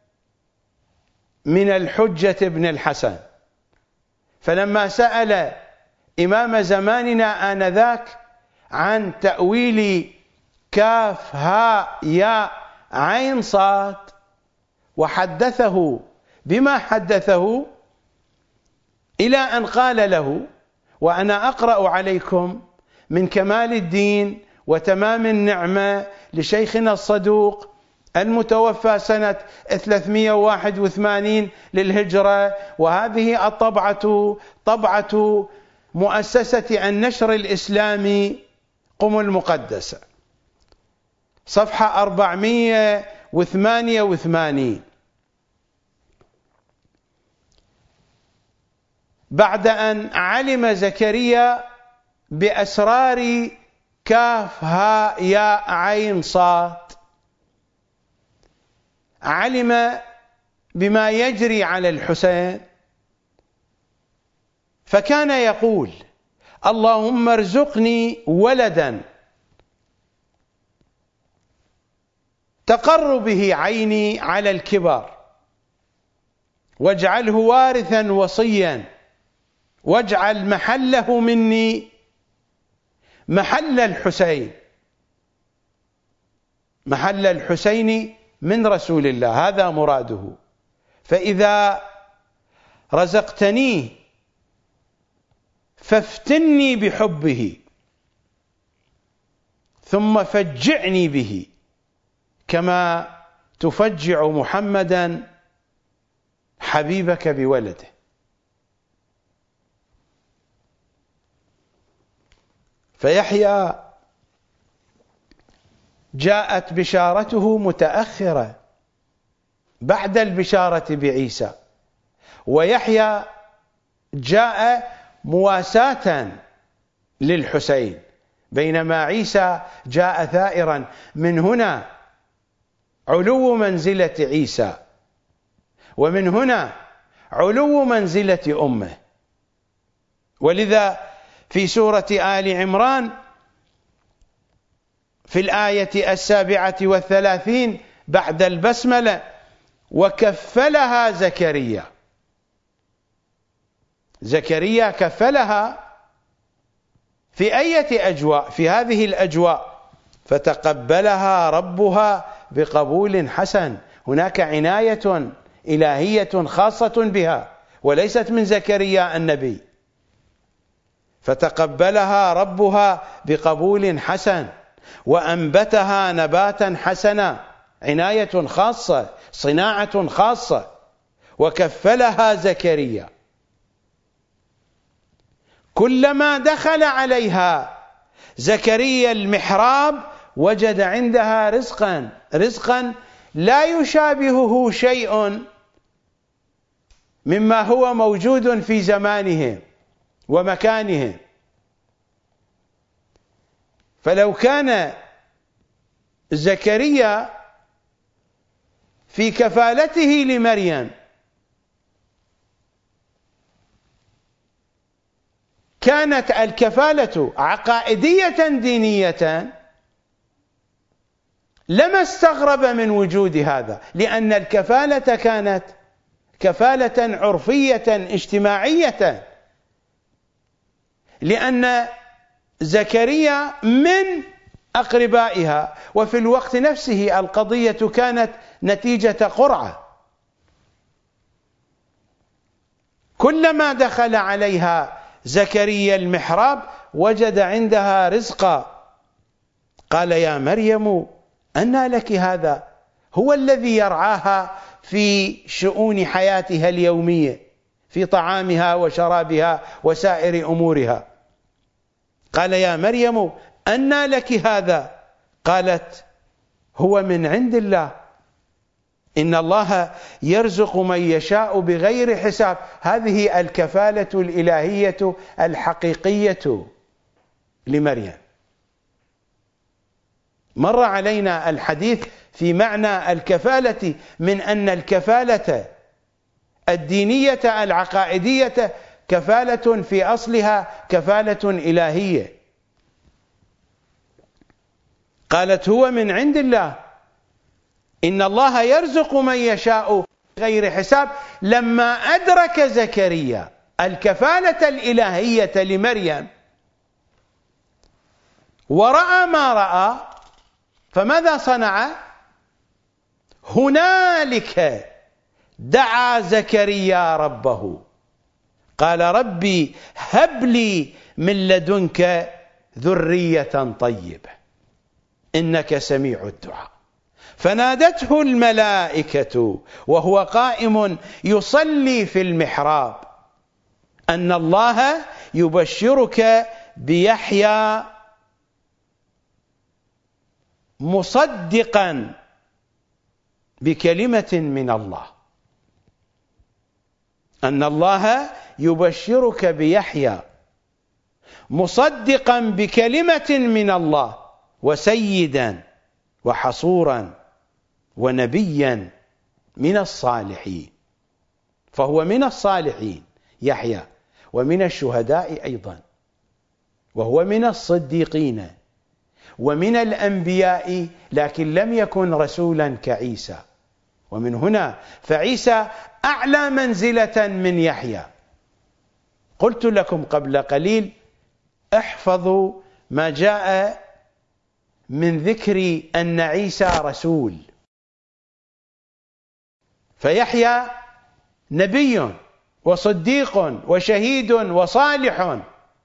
من الحجة ابن الحسن. فلما سأل إمام زماننا آنذاك عن تأويل كاف هاء ياء عين صاد وحدثه بما حدثه، إلى أن قال له: وأنا أقرأ عليكم من كمال الدين وتمام النعمة لشيخنا الصدوق المتوفى سنة 381 للهجرة، وهذه الطبعة طبعة مؤسسة النشر الإسلامي قم المقدسة، صفحة 488. بعد أن علم زكريا بأسرار كاف هاء ياء عين صاد، علم بما يجري على الحسين، فكان يقول: اللهم ارزقني ولدا تقر به عيني على الكبر، واجعله وارثا وصيا، واجعل محله مني محل الحسين، محل الحسين من رسول الله، هذا مراده. فإذا رزقتني فافتني بحبه ثم فجعني به كما تفجع محمدا حبيبك بولده. فيحيى جاءت بشارته متأخرة بعد البشارة بعيسى، ويحيى جاء مواساة للحسين، بينما عيسى جاء ثائرا. من هنا علو منزلة عيسى، ومن هنا علو منزلة أمه. ولذا في سورة آل عمران في الآية 37 بعد البسملة: وكفلها زكريا. زكريا كفلها في أية أجواء؟ في هذه الأجواء: فتقبلها ربها بقبول حسن. هناك عناية إلهية خاصة بها وليست من زكريا النبي. فتقبلها ربها بقبول حسن وأنبتها نباتا حسنا، عناية خاصة، صناعة خاصة. وكفلها زكريا كلما دخل عليها زكريا المحراب وجد عندها رزقا لا يشابهه شيء مما هو موجود في زمانه ومكانه. فلو كان زكريا في كفالته لمريم كانت الكفالة عقائدية دينية لما استغرب من وجود هذا، لأن الكفالة كانت كفالة عرفية اجتماعية، لأن زكريا من أقربائها، وفي الوقت نفسه القضية كانت نتيجة قرعة. كلما دخل عليها زكريا المحراب وجد عندها رزقا. قال: يا مريم أنى لك هذا؟ هو الذي يرعاها في شؤون حياتها اليومية، في طعامها وشرابها وسائر أمورها. قال: يا مريم أنى لك هذا؟ قالت: هو من عند الله، إن الله يرزق من يشاء بغير حساب. هذه الكفالة الإلهية الحقيقية لمريم. مر علينا الحديث في معنى الكفالة، من أن الكفالة الدينية العقائدية كفالة في أصلها كفالة إلهية. قالت: هو من عند الله، إن الله يرزق من يشاء بغير حساب. لما أدرك زكريا الكفالة الإلهية لمريم ورأى ما رأى، فماذا صنع؟ هنالك دعا زكريا ربه، قال: ربي هب لي من لدنك ذرية طيبة إنك سميع الدعاء. فنادته الملائكة وهو قائم يصلي في المحراب أن الله يبشرك بيحيى مصدقا بكلمة من الله. أن الله يبشرك بيحيى مصدقا بكلمة من الله وسيدا وحصورا ونبيا من الصالحين. فهو من الصالحين يحيى، ومن الشهداء أيضا، وهو من الصديقين ومن الأنبياء، لكن لم يكن رسولا كعيسى. ومن هنا فعيسى أعلى منزلة من يحيى. قلت لكم قبل قليل: احفظوا ما جاء من ذكر أن عيسى رسول. فيحيى نبي وصديق وشهيد وصالح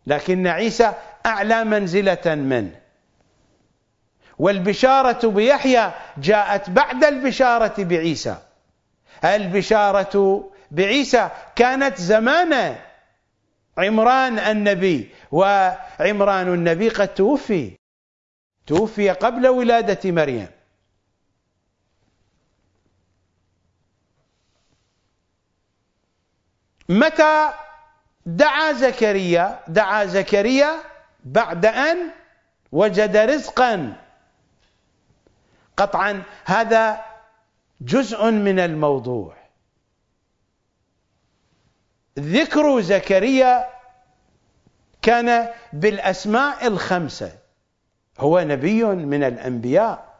لكن عيسى أعلى منزلة منه. والبشارة بيحيى جاءت بعد البشارة بعيسى. البشارة بعيسى كانت زمان عمران النبي، وعمران النبي قد توفي قبل ولادة مريم. متى دعا زكريا بعد أن وجد رزقا. قطعا هذا جزء من الموضوع. ذكر زكريا كان بالأسماء الخمسة، هو نبي من الأنبياء.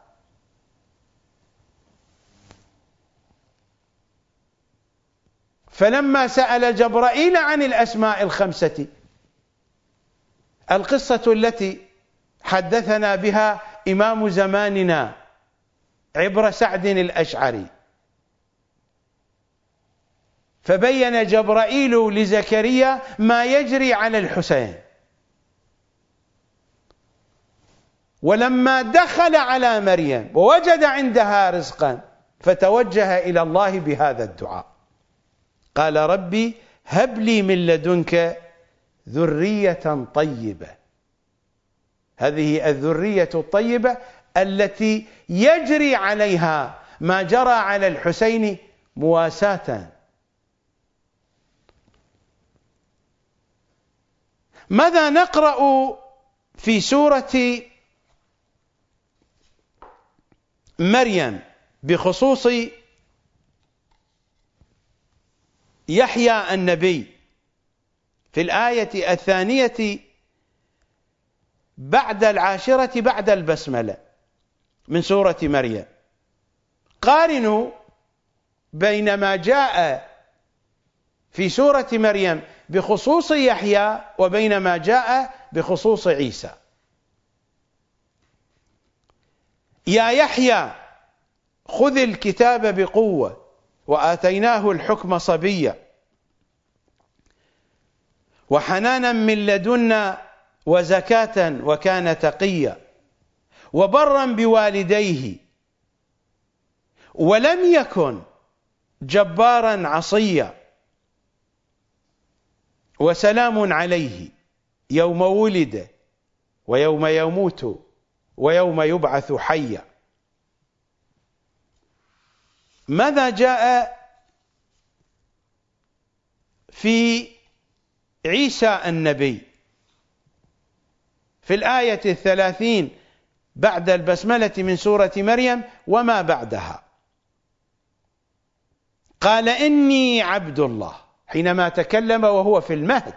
فلما سأل جبرائيل عن الأسماء الخمسة، القصة التي حدثنا بها إمام زماننا عبر سعد الأشعري، فبين جبرائيل لزكريا ما يجري على الحسين. ولما دخل على مريم ووجد عندها رزقا فتوجه إلى الله بهذا الدعاء، قال ربي هب لي من لدنك ذرية طيبة. هذه الذرية الطيبة التي يجري عليها ما جرى على الحسين مواساة. ماذا نقرأ في سورة مريم بخصوص يحيى النبي في الآية الثانية بعد العاشرة بعد البسملة من سورة مريم؟ قارنوا بين ما جاء في سورة مريم بخصوص يحيى وبين ما جاء بخصوص عيسى. يا يحيى خذ الكتاب بقوة وآتيناه الحكم صبيا وحنانا من لدنا وزكاة وكان تقيا وبرا بوالديه ولم يكن جبارا عصيا وسلام عليه يوم ولد ويوم يموت ويوم يبعث حيا. ماذا جاء في عيسى النبي في الآية 30 بعد البسملة من سورة مريم وما بعدها؟ قال إني عبد الله حينما تكلم وهو في المهد.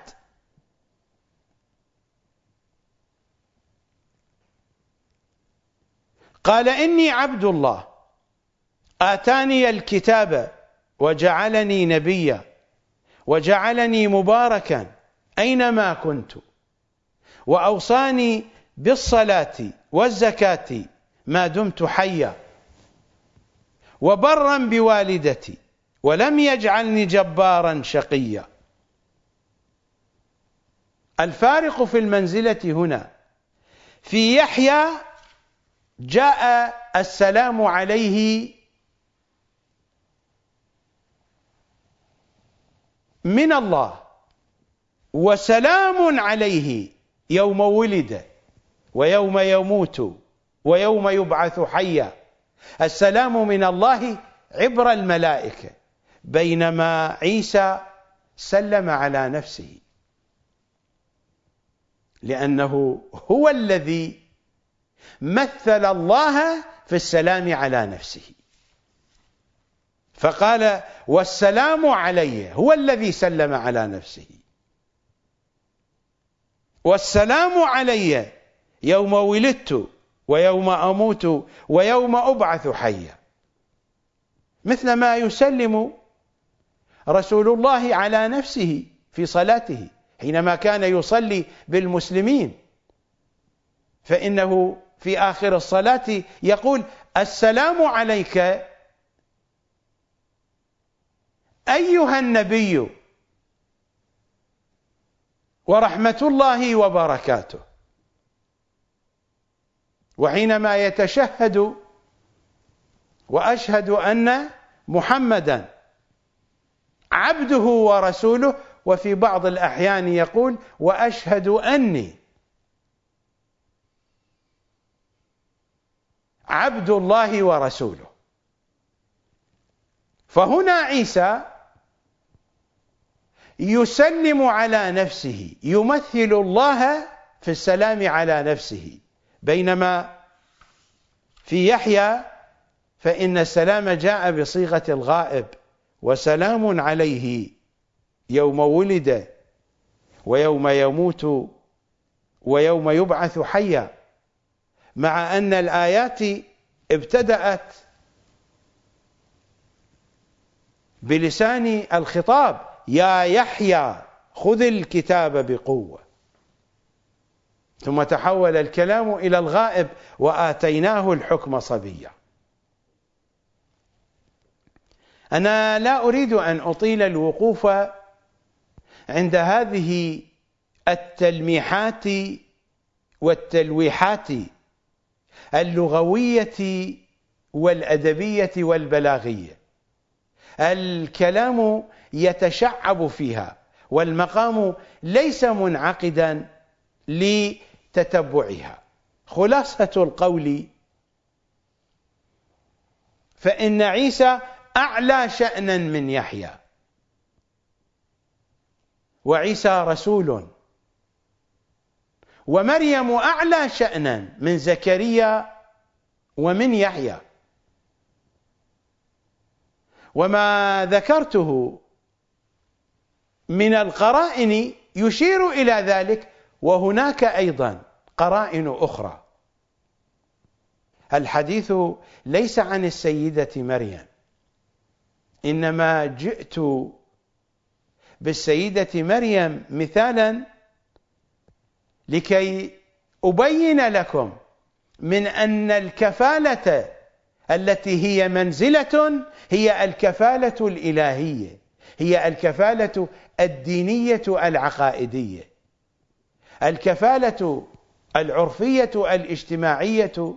قال إني عبد الله آتاني الكتاب وجعلني نبيا وجعلني مباركا أينما كنت وأوصاني بالصلاة والزكاة ما دمت حيا وبرا بوالدتي ولم يجعلني جبارا شقيا. الفارق في المنزلة هنا في يحيى جاء السلام عليه من الله وسلام عليه يوم ولد ويوم يموت ويوم يبعث حيا. السلام من الله عبر الملائكة، بينما عيسى سلم على نفسه لأنه هو الذي مثل الله في السلام على نفسه، فقال والسلام علي، هو الذي سلم على نفسه، والسلام علي يوم ولدت ويوم أموت ويوم أبعث حيا، مثل ما يسلم رسول الله على نفسه في صلاته حينما كان يصلي بالمسلمين، فإنه في آخر الصلاة يقول السلام عليك أيها النبي ورحمة الله وبركاته. وحينما يتشهد وأشهد أن محمدا عبده ورسوله، وفي بعض الأحيان يقول وأشهد أني عبد الله ورسوله. فهنا عيسى يسلم على نفسه، يمثل الله في السلام على نفسه، بينما في يحيى فإن السلام جاء بصيغة الغائب: وسلام عليه يوم ولد ويوم يموت ويوم يبعث حيا، مع أن الآيات ابتدأت بلسان الخطاب: يا يحيى خذ الكتاب بقوة، ثم تحول الكلام إلى الغائب: وآتيناه الحكم صبيا. أنا لا أريد أن أطيل الوقوف عند هذه التلميحات والتلويحات اللغوية والأدبية والبلاغية. الكلام يتشعب فيها، والمقام ليس منعقدا لتتبعها. خلاصة القول: فإن عيسى أعلى شأنا من يحيى، وعيسى رسول، ومريم أعلى شأنا من زكريا ومن يحيى. وما ذكرته من القرائن يشير إلى ذلك، وهناك أيضا قرائن أخرى. الحديث ليس عن السيدة مريم، إنما جئت بالسيدة مريم مثالا لكي أبين لكم من أن الكفالة التي هي منزلة هي الكفالة الإلهية، هي الكفالة الدينية العقائدية. الكفالة العرفية الاجتماعية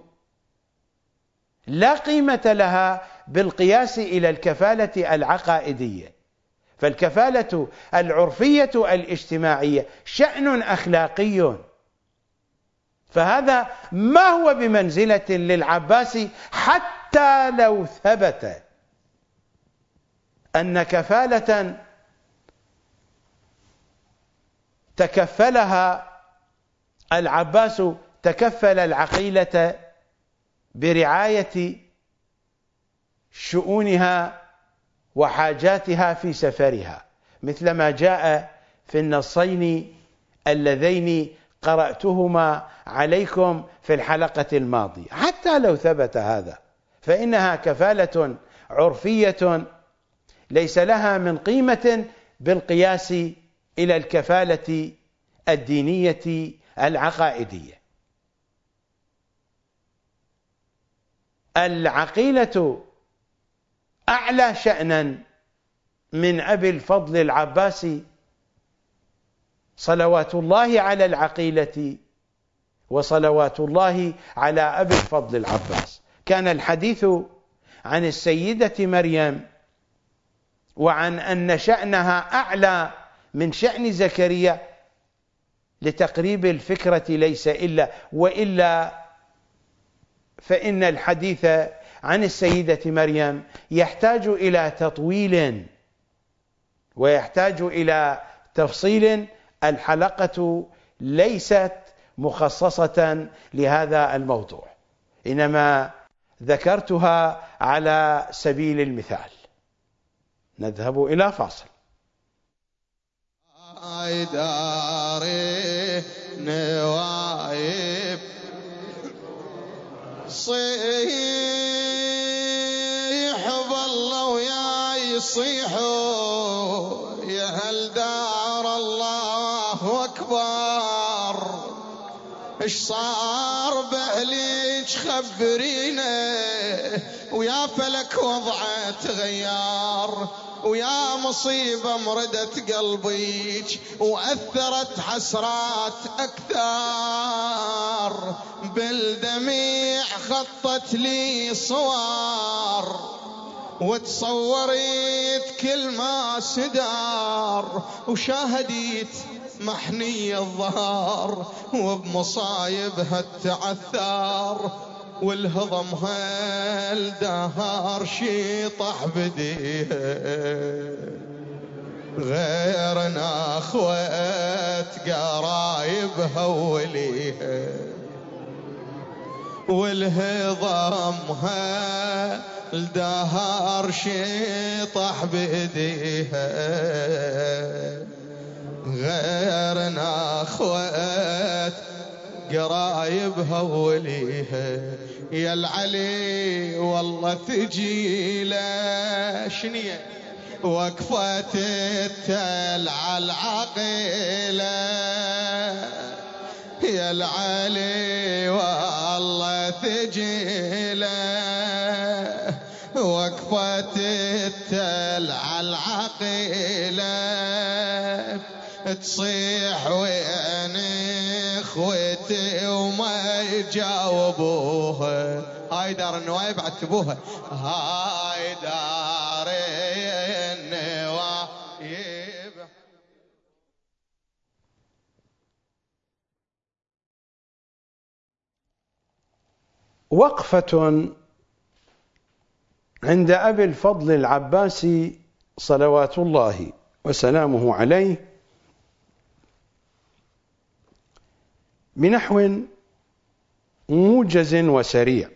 لا قيمة لها بالقياس إلى الكفالة العقائدية. فالكفالة العرفية الاجتماعية شأن أخلاقي، فهذا ما هو بمنزلة للعباس حتى لو ثبت أن كفالة تكفلها العباس، تكفل العقيلة برعاية شؤونها وحاجاتها في سفرها، مثل ما جاء في النصين اللذين قرأتهما عليكم في الحلقة الماضية. حتى لو ثبت هذا فإنها كفالة عرفية ليس لها من قيمة بالقياس إلى الكفالة الدينية العقائدية. العقيلة أعلى شأنا من أبي الفضل العباسي صلوات الله على العقيلة وصلوات الله على أبي الفضل العباس. كان الحديث عن السيدة مريم وعن أن شأنها أعلى من شأن زكريا لتقريب الفكرة، ليس وإلا فإن الحديث عن السيدة مريم يحتاج إلى تطويل ويحتاج إلى تفصيل. الحلقة ليست مخصصة لهذا الموضوع، إنما ذكرتها على سبيل المثال. نذهب إلى فاصل. داري نوايب صيح بالله ويا يصيحوا يا هل دار الله أكبر ايش صار بأهليك خبرينا، ويا فلك وضعه تغير، ويا مصيبة مردت قلبيك وأثرت حسرات أكثر، بالدميع خطت لي صور، وتصوريت كل ما سدار، وشاهديت محني الظهر، وبمصايبها التعثر، والهضم هالدهر شيطح بديها، غيرنا اخوات قرايبها وليها، والهضم هالدهر شيطح بديها، غيرنا اخوات قرايبها وليها. يا العلي والله تجي له شنية وقفة التل على العقيلة، يا العلي والله تجي له وقفة التل على العقيلة، تصيح وين اخوتي وما يجاوبوها، هاي دار النوايب عتبوها، هاي دار النوايب. وقفة عند أبي الفضل العباسي صلوات الله وسلامه عليه بنحو موجز وسريع.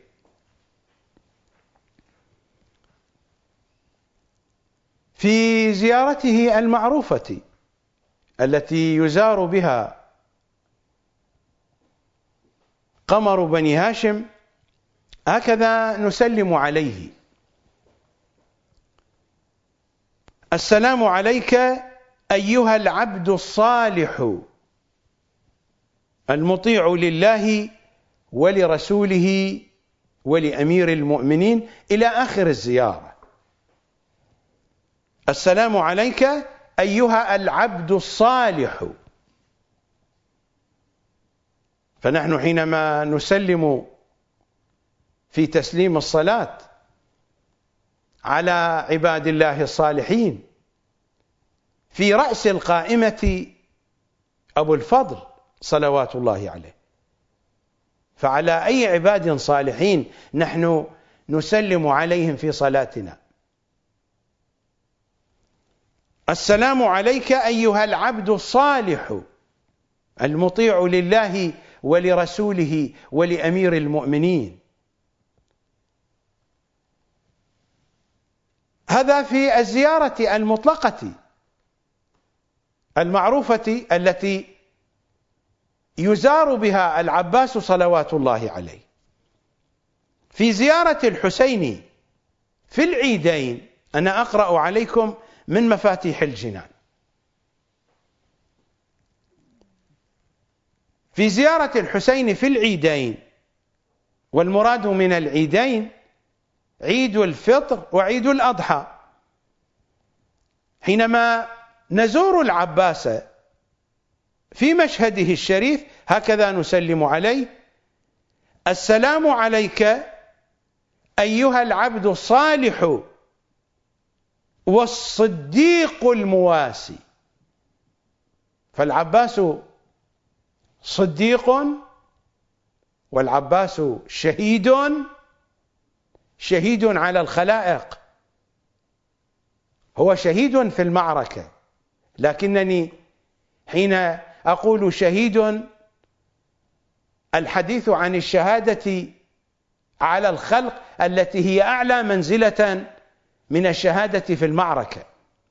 في زيارته المعروفة التي يزار بها قمر بني هاشم هكذا نسلم عليه: السلام عليك أيها العبد الصالح المطيع لله ولرسوله ولأمير المؤمنين، إلى آخر الزيارة. السلام عليك أيها العبد الصالح. فنحن حينما نسلم في تسليم الصلاة على عباد الله الصالحين، في رأس القائمة أبو الفضل صلوات الله عليه، فعلى أي عباد صالحين نحن نسلم عليهم في صلاتنا؟ السلام عليك أيها العبد الصالح المطيع لله ولرسوله ولأمير المؤمنين. هذا في الزيارة المطلقة المعروفة التي يزار بها العباس صلوات الله عليه. في زيارة الحسين في العيدين أنا أقرأ عليكم من مفاتيح الجنان. في زيارة الحسين في العيدين، والمراد من العيدين عيد الفطر وعيد الأضحى، حينما نزور العباس في مشهده الشريف هكذا نسلم عليه: السلام عليك أيها العبد الصالح والصديق المواسي. فالعباس صديق، والعباس شهيد على الخلائق، هو شهيد في المعركة، لكنني حين أقول شهيد الحديث عن الشهادة على الخلق التي هي أعلى منزلة من الشهادة في المعركة.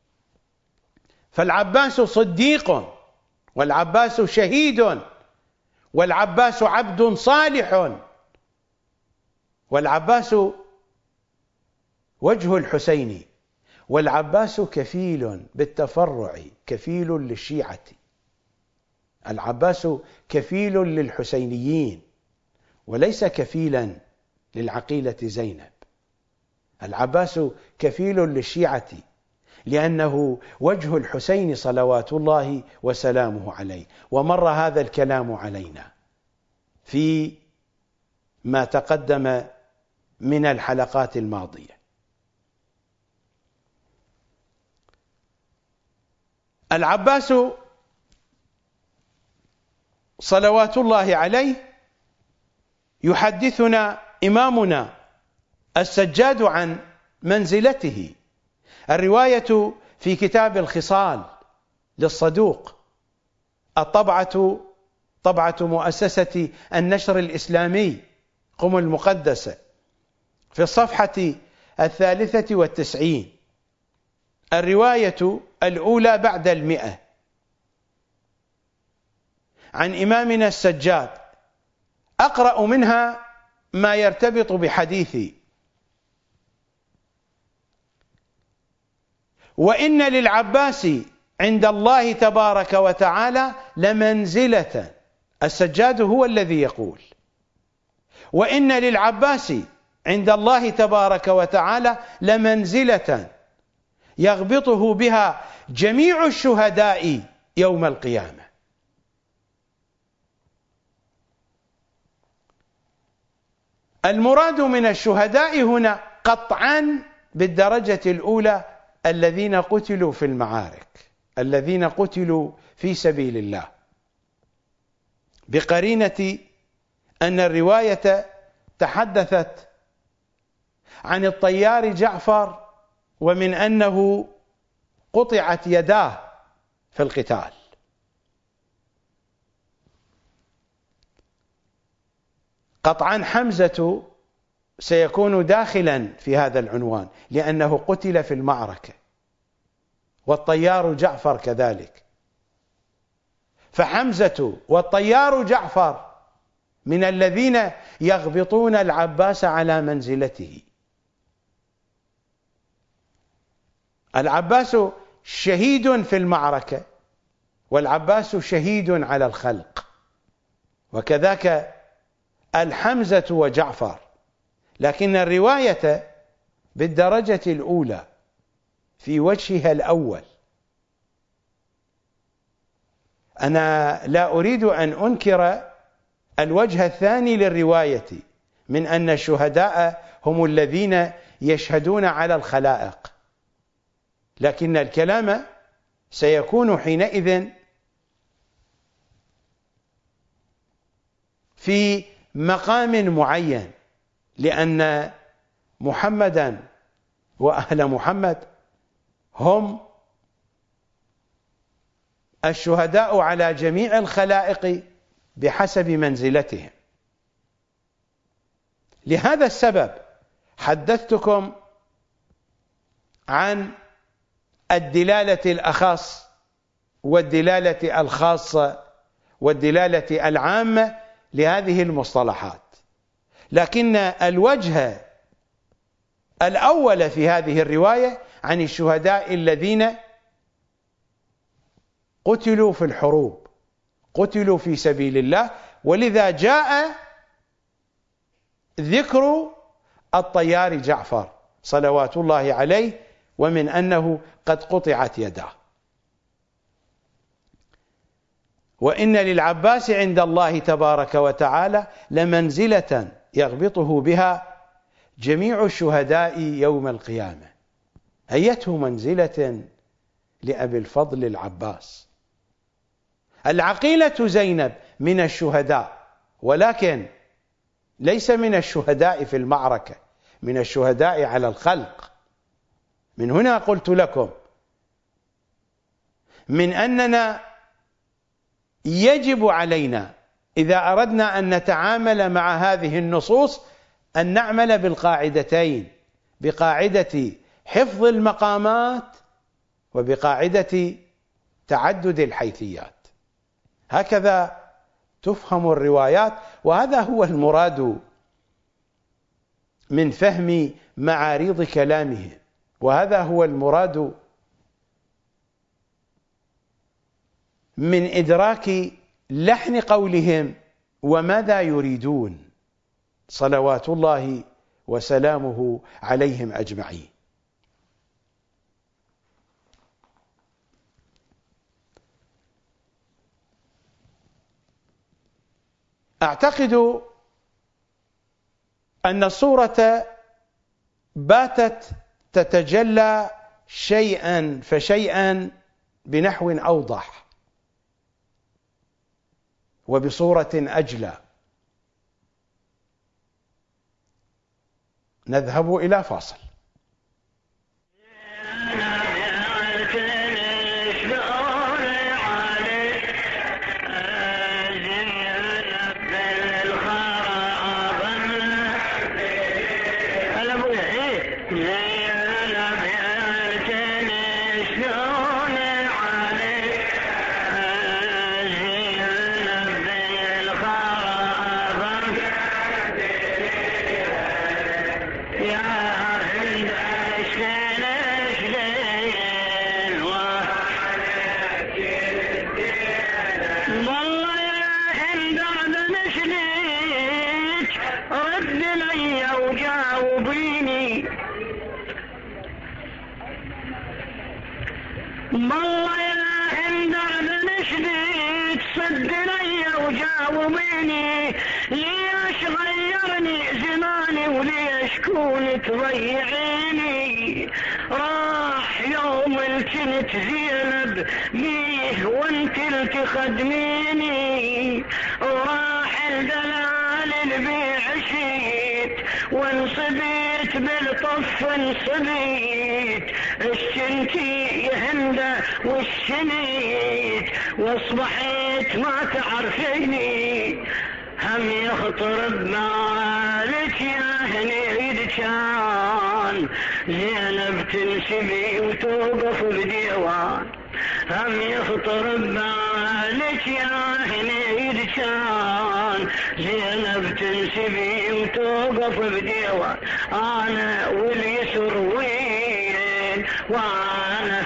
فالعباس صديق، والعباس شهيد، والعباس عبد صالح، والعباس وجه الحسين، والعباس كفيل بالتفرع، كفيل للشيعة. العباس كفيل للحسينيين وليس كفيلا للعقيلة زينب. العباس كفيل للشيعة لأنه وجه الحسين صلوات الله وسلامه عليه، ومر هذا الكلام علينا في ما تقدم من الحلقات الماضية. العباس صلوات الله عليه يحدثنا إمامنا السجاد عن منزلته. الرواية في كتاب الخصال للصدوق، الطبعة طبعة مؤسسة النشر الإسلامي قم المقدسة، في الصفحة 93، الرواية الأولى بعد 100، عن إمامنا السجاد. أقرأ منها ما يرتبط بحديثي. وإن للعباس عند الله تبارك وتعالى لمنزلة. السجاد هو الذي يقول: وإن للعباس عند الله تبارك وتعالى لمنزلة يغبطه بها جميع الشهداء يوم القيامة. المراد من الشهداء هنا قطعا بالدرجة الأولى الذين قتلوا في المعارك، الذين قتلوا في سبيل الله، بقرينة أن الرواية تحدثت عن الطيار جعفر ومن أنه قطعت يداه في القتال. قطعا حمزة سيكون داخلا في هذا العنوان لأنه قتل في المعركة، والطيار جعفر كذلك. فحمزة والطيار جعفر من الذين يغبطون العباس على منزلته. العباس شهيد في المعركة، والعباس شهيد على الخلق، وكذاك الحمزة وجعفر، لكن الرواية بالدرجة الأولى في وجهها الأول. أنا لا أريد أن أنكر الوجه الثاني للرواية من أن الشهداء هم الذين يشهدون على الخلائق، لكن الكلام سيكون حينئذ في مقام معين، لأن محمدا وأهل محمد هم الشهداء على جميع الخلائق بحسب منزلتهم. لهذا السبب حدثتكم عن الدلالة الأخص والدلالة الخاصة والدلالة العامة لهذه المصطلحات، لكن الوجه الأول في هذه الرواية عن الشهداء الذين قتلوا في الحروب، قتلوا في سبيل الله، ولذا جاء ذكر الطيار جعفر صلوات الله عليه ومن أنه قد قطعت يداه. وإن للعباس عند الله تبارك وتعالى لمنزلة يغبطه بها جميع الشهداء يوم القيامة. أيته منزلة لأبي الفضل العباس. العقيلة زينب من الشهداء، ولكن ليس من الشهداء في المعركة، من الشهداء على الخلق. من هنا قلت لكم من أننا يجب علينا إذا أردنا أن نتعامل مع هذه النصوص أن نعمل بالقاعدتين، بقاعدة حفظ المقامات وبقاعدة تعدد الحيثيات. هكذا تفهم الروايات، وهذا هو المراد من فهم معاريض كلامه، وهذا هو المراد من إدراك لحن قولهم وماذا يريدون صلوات الله وسلامه عليهم أجمعين. أعتقد أن الصورة باتت تتجلى شيئا فشيئا بنحو أوضح وبصورة أجلى. نذهب إلى فاصل. والله يا هند نشديك صدني وجاوبيني ليش غيرني زماني وليش كون تضيعيني. راح يوم كنت زينب بيه وانت تخدميني وراح الدلال البيع عشيت وانصبيت بالطف انصبيت الشنتي يهندة والشنيت واصبحت ما تعرفيني. هم يخطر بمالك يا هنيد كان زينب تنسبي وتوقف بديوان. هم يخطر بمالك يا هنيد كان زينب تنسبي وتوقف بديوان. انا واليسر وين وانا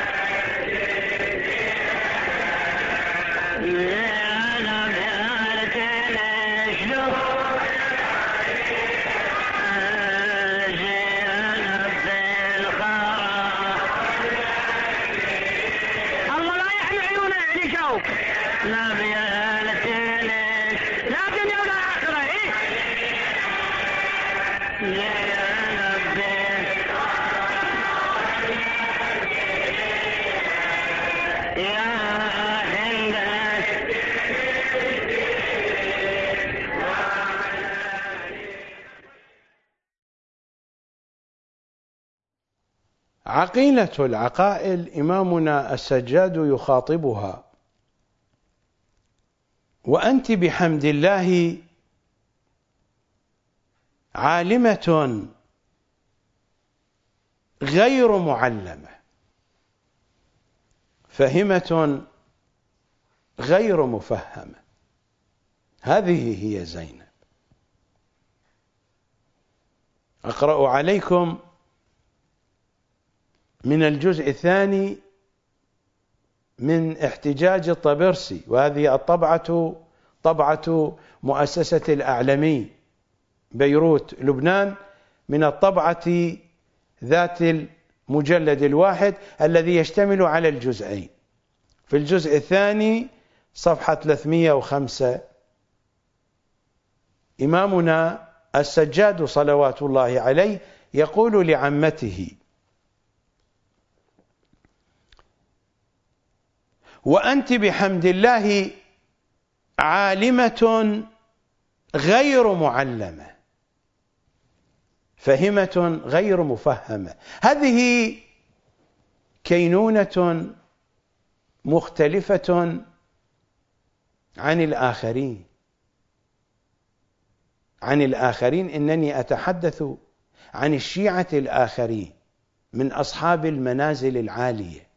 عقيلة العقائل إمامنا السجاد يخاطبها: وأنت بحمد الله عالمة غير معلمة، فهمة غير مفهمة. هذه هي زينب. أقرأ عليكم من الجزء الثاني من احتجاج الطبرسي، وهذه الطبعة طبعة مؤسسة الأعلمي بيروت لبنان، من الطبعة ذات المجلد الواحد الذي يشتمل على الجزئين. في الجزء الثاني صفحة 305 إمامنا السجاد صلوات الله عليه يقول لعمته: وأنت بحمد الله عالمة غير معلمة، فهمة غير مفهمة. هذه كينونة مختلفة عن الآخرين. إنني أتحدث عن الشيعة الآخرين من أصحاب المنازل العالية.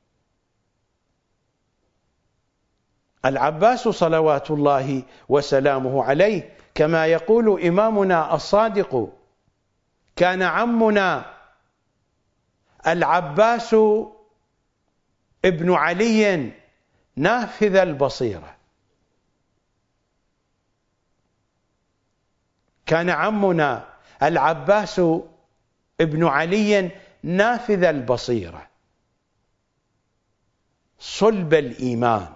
العباس صلوات الله وسلامه عليه كما يقول إمامنا الصادق: كان عمنا العباس ابن علي نافذ البصيرة، كان عمنا العباس ابن علي نافذ البصيرة صلب الإيمان.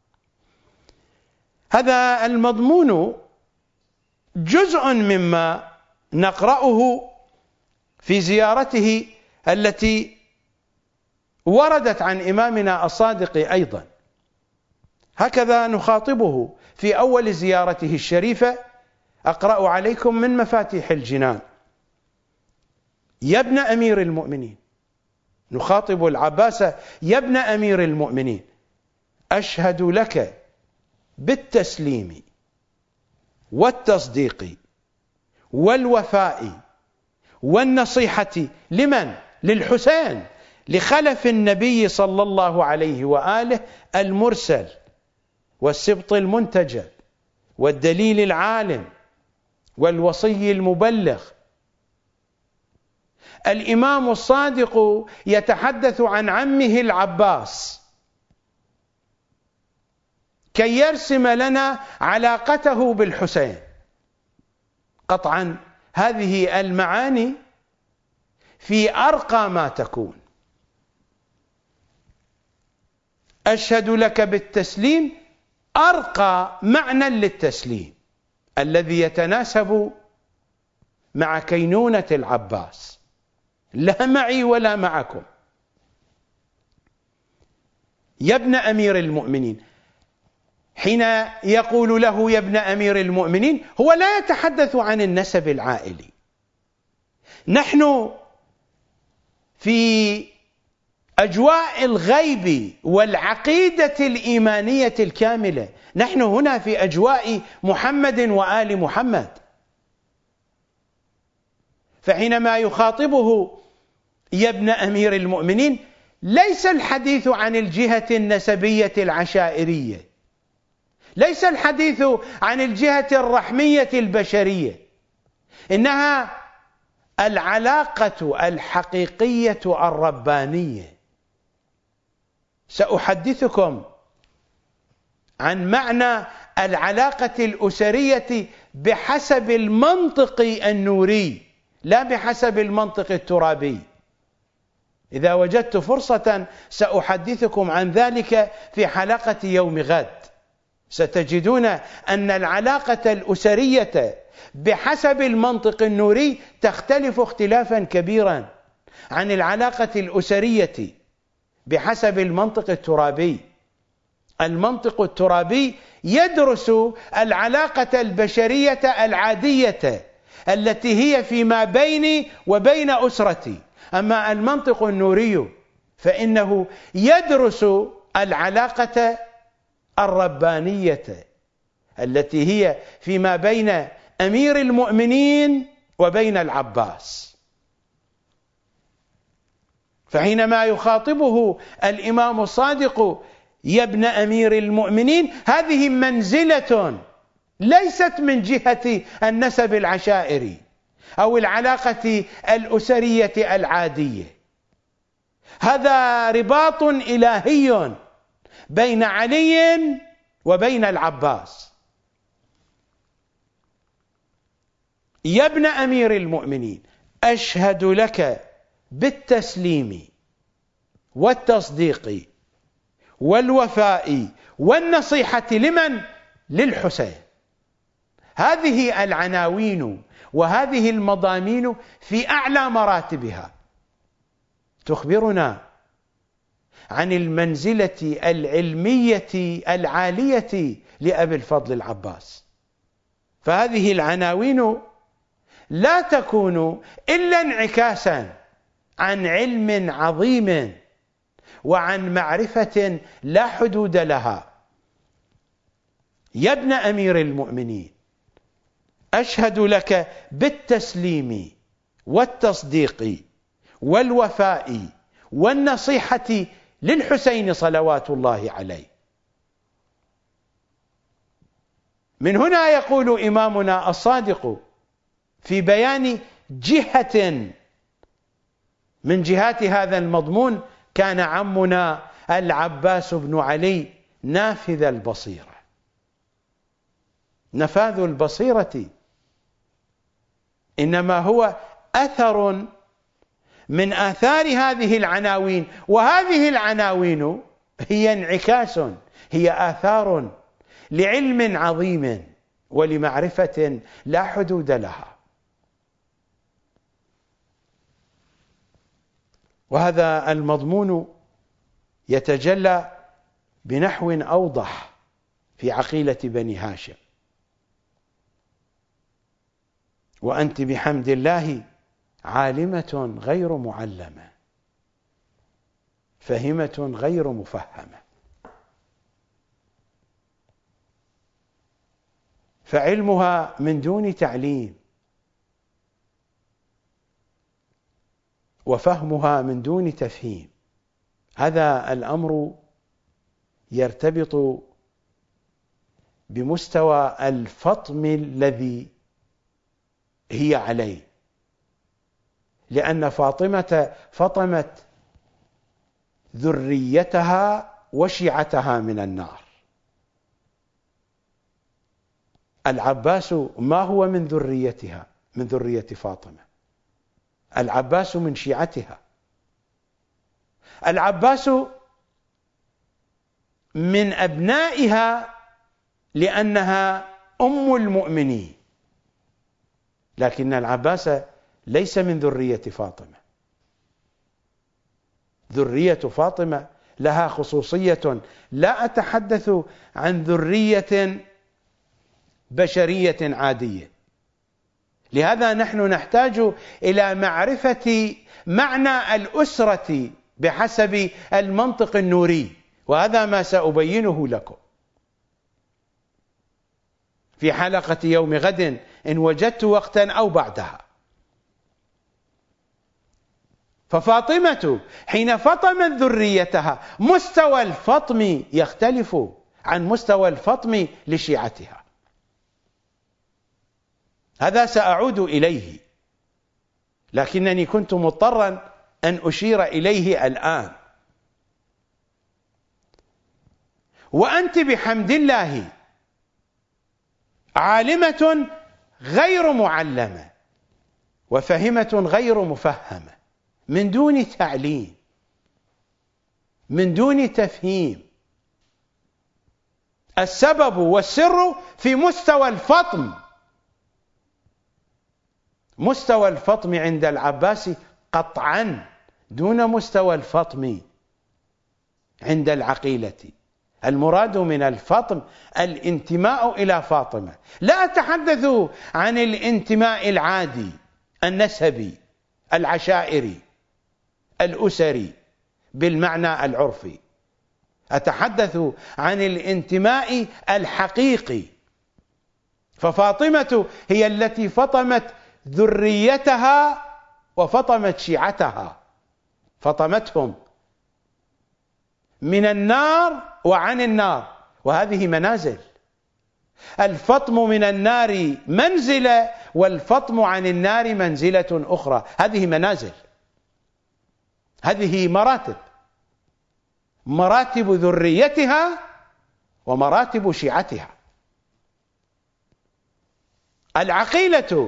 هذا المضمون جزء مما نقرأه في زيارته التي وردت عن إمامنا الصادق أيضا. هكذا نخاطبه في أول زيارته الشريفة. أقرأ عليكم من مفاتيح الجنان: يا ابن أمير المؤمنين، نخاطب العباس: يا ابن أمير المؤمنين، أشهد لك بالتسليم والتصديق والوفاء والنصيحة. لمن؟ للحسين، لخلف النبي صلى الله عليه وآله المرسل والسبط المنتجب والدليل العالم والوصي المبلغ. الإمام الصادق يتحدث عن عمه العباس كي يرسم لنا علاقته بالحسين. قطعا هذه المعاني في أرقى ما تكون. أشهد لك بالتسليم أرقى معنى للتسليم الذي يتناسب مع كينونة العباس، لا معي ولا معكم. يا ابن أمير المؤمنين، حين يقول له يا ابن أمير المؤمنين هو لا يتحدث عن النسب العائلي. نحن في أجواء الغيب والعقيدة الإيمانية الكاملة، نحن هنا في أجواء محمد وآل محمد. فحينما يخاطبه يا ابن أمير المؤمنين ليس الحديث عن الجهة النسبية العشائرية، ليس الحديث عن الجهة الرحمية البشرية، إنها العلاقة الحقيقية الربانية. سأحدثكم عن معنى العلاقة الأسرية بحسب المنطق النوري لا بحسب المنطق الترابي. إذا وجدت فرصة سأحدثكم عن ذلك في حلقة يوم غد. ستجدون أن العلاقة الأسرية بحسب المنطق النوري تختلف اختلافا كبيرا عن العلاقة الأسرية بحسب المنطق الترابي. المنطق الترابي يدرس العلاقة البشرية العادية التي هي فيما بيني وبين أسرتي، أما المنطق النوري فإنه يدرس العلاقة الربانية التي هي فيما بين أمير المؤمنين وبين العباس. فحينما يخاطبه الإمام الصادق يا ابن أمير المؤمنين، هذه منزلة ليست من جهة النسب العشائري أو العلاقة الأسرية العادية. هذا رباط إلهي بين علي وبين العباس. يا ابن أمير المؤمنين، أشهد لك بالتسليم والتصديق والوفاء والنصيحة. لمن؟ للحسين. هذه العناوين وهذه المضامين في أعلى مراتبها تخبرنا عن المنزلة العلمية العالية لأبي الفضل العباس. فهذه العناوين لا تكون إلا انعكاسا عن علم عظيم وعن معرفة لا حدود لها. يا ابن أمير المؤمنين، أشهد لك بالتسليم والتصديق والوفاء والنصيحة للحسين صلوات الله عليه. من هنا يقول إمامنا الصادق في بيان جهة من جهات هذا المضمون: كان عمنا العباس بن علي نافذ البصيرة. نفاذ البصيرة إنما هو أثر من آثار هذه العناوين، وهذه العناوين هي انعكاس، هي آثار لعلم عظيم ولمعرفة لا حدود لها. وهذا المضمون يتجلى بنحو أوضح في عقيلة بني هاشم: وأنت بحمد الله عالمة غير معلمة، فهمة غير مفهمة. فعلمها من دون تعليم، وفهمها من دون تفهيم. هذا الأمر يرتبط بمستوى الفطم الذي هي عليه، لأن فاطمة فطمت ذريتها وشيعتها من النار. العباس ما هو من ذريتها، من ذرية فاطمة، العباس من شيعتها، العباس من أبنائها لأنها أم المؤمنين، لكن العباس ليس من ذرية فاطمة. ذرية فاطمة لها خصوصية، لا أتحدث عن ذرية بشرية عادية. لهذا نحن نحتاج إلى معرفة معنى الأسرة بحسب المنطق النوري، وهذا ما سأبينه لكم في حلقة يوم غد إن وجدت وقتا أو بعدها. ففاطمة حين فطمت ذريتها مستوى الفطم يختلف عن مستوى الفطم لشيعتها. هذا سأعود إليه، لكنني كنت مضطرا أن أشير إليه الآن. وأنت بحمد الله عالمة غير معلمة، وفهمة غير مفهمة، من دون تعليم، من دون تفهيم. السبب والسر في مستوى الفطم. مستوى الفطم عند العباس قطعا دون مستوى الفطم عند العقيلة. المراد من الفطم الانتماء إلى فاطمة، لا أتحدث عن الانتماء العادي النسبي العشائري الأسري بالمعنى العرفي، أتحدث عن الانتماء الحقيقي. ففاطمة هي التي فطمت ذريتها وفطمت شيعتها، فطمتهم من النار وعن النار، وهذه منازل. الفطم من النار منزلة، والفطم عن النار منزلة أخرى. هذه منازل، هذه مراتب، مراتب ذريتها ومراتب شيعتها. العقيلة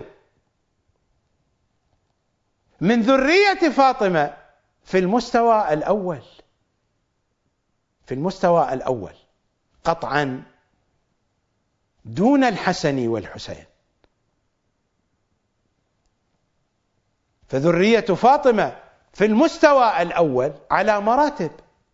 من ذرية فاطمة في المستوى الأول، في المستوى الأول قطعا دون الحسن والحسين. فذرية فاطمة في المستوى الأول على مراتب.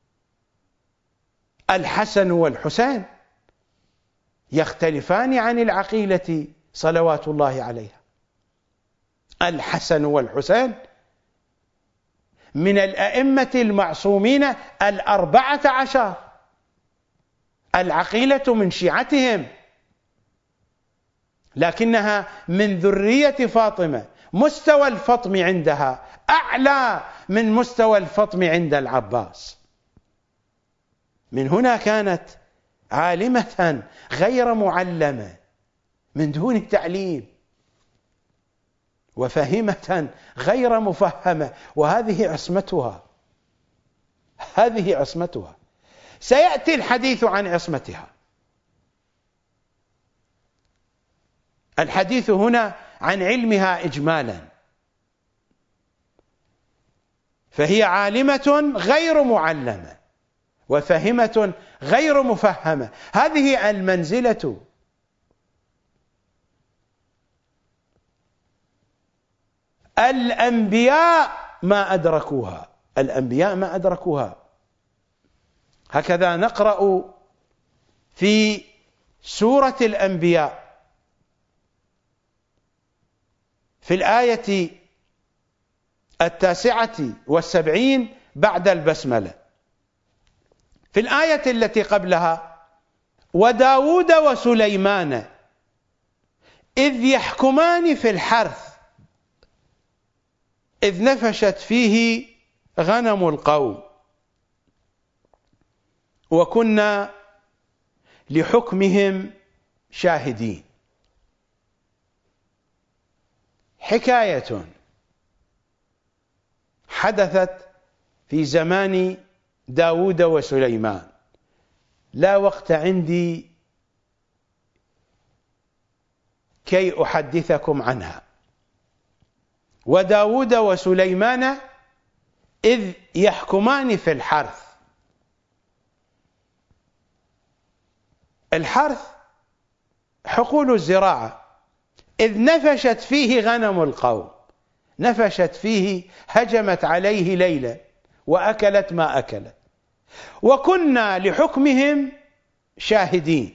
الحسن والحسين يختلفان عن العقيلة صلوات الله عليها. الحسن والحسين من الأئمة المعصومين 14، العقيلة من شيعتهم، لكنها من ذرية فاطمة. مستوى الفطم عندها أعلى من مستوى الفطم عند العباس. من هنا كانت عالمة غير معلمة من دون تعليم، وفهمة غير مفهمة، وهذه عصمتها، هذه عصمتها. سيأتي الحديث عن عصمتها. الحديث هنا عن علمها إجمالا، فهي عالمة غير معلمة وفهمة غير مفهمة. هذه المنزلة. الأنبياء ما أدركوها، الأنبياء ما أدركوها. هكذا نقرأ في سورة الأنبياء في الآية 79 بعد البسملة، في الآية التي قبلها: وداود وسليمان إذ يحكمان في الحرث إذ نفشت فيه غنم القوم وكنا لحكمهم شاهدين. حكاية حدثت في زمان داود وسليمان، لا وقت عندي كي أحدثكم عنها. وداود وسليمان إذ يحكمان في الحرث. الحرث حقول الزراعة. إذ نفشت فيه غنم القوم، نفشت فيه، هجمت عليه ليلا وأكلت ما أكلت، وكنا لحكمهم شاهدين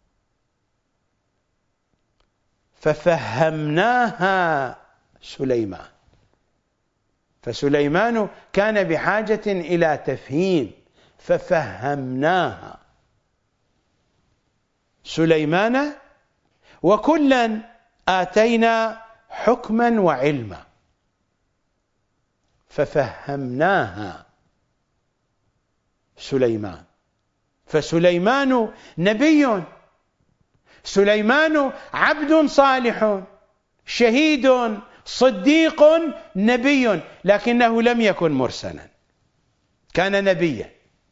ففهمناها سليمان. فسليمان كان بحاجة إلى تفهيم، ففهمناها سليمان وكلا آتينا حكما وعلما. ففهمناها سليمان. فسليمان نبي، سليمان عبد صالح شهيد صديق نبي، لكنه لم يكن مرسلا، كان نبيا،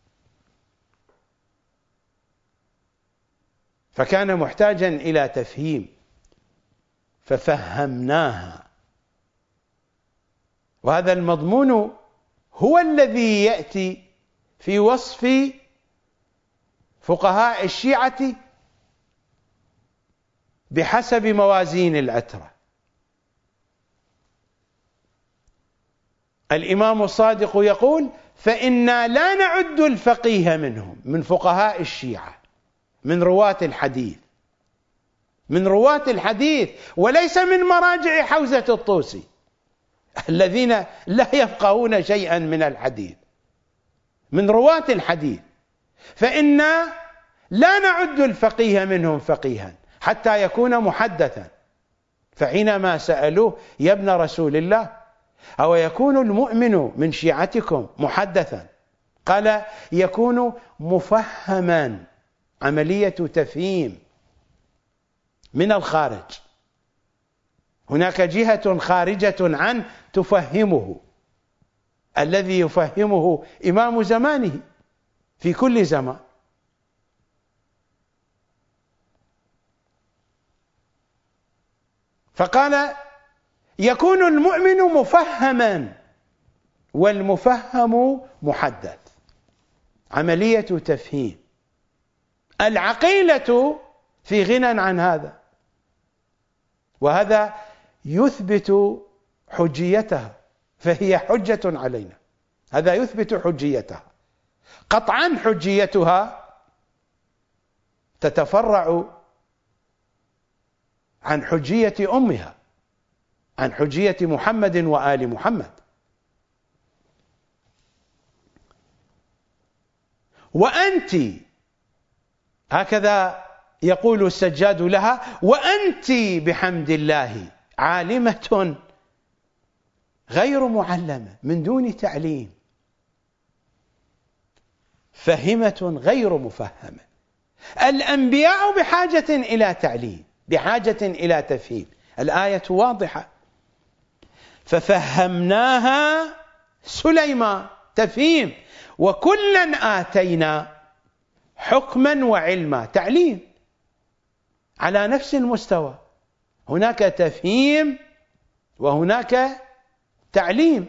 فكان محتاجا إلى تفهيم. ففهمناها. وهذا المضمون هو الذي يأتي في وصف فقهاء الشيعة بحسب موازين الأترة. الإمام الصادق يقول: فإنا لا نعد الفقيه منهم، من فقهاء الشيعة، من رواة الحديث، من رواة الحديث، وليس من مراجع حوزة الطوسي الذين لا يفقهون شيئا من الحديث، من رواة الحديث. فإنا لا نعد الفقيه منهم فقيها حتى يكون محدثا. فحينما سألوه: يا ابن رسول الله، أو يكون المؤمن من شيعتكم محدثا؟ قال: يكون مفهما، عملية تفهيم من الخارج، هناك جهة خارجة عنه تفهمه، الذي يفهمه إمام زمانه في كل زمان. فقال: يكون المؤمن مفهما والمفهم محدث، عملية تفهيم. العقيلة في غنى عن هذا، وهذا يثبت حجيتها، فهي حجة علينا، هذا يثبت حجيتها. قطعا حجيتها تتفرع عن حجية أمها، عن حجية محمد وآل محمد. وأنت، هكذا يقول السجاد لها: وأنت بحمد الله عالمة غير معلمة، من دون تعليم، فهمة غير مفهمة. الأنبياء بحاجة إلى تعليم، بحاجة إلى تفهيم. الآية واضحة: ففهمناها سليمان، تفهيم. وكلا آتينا حكما وعلما، تعليم على نفس المستوى. هناك تفهيم وهناك تعليم.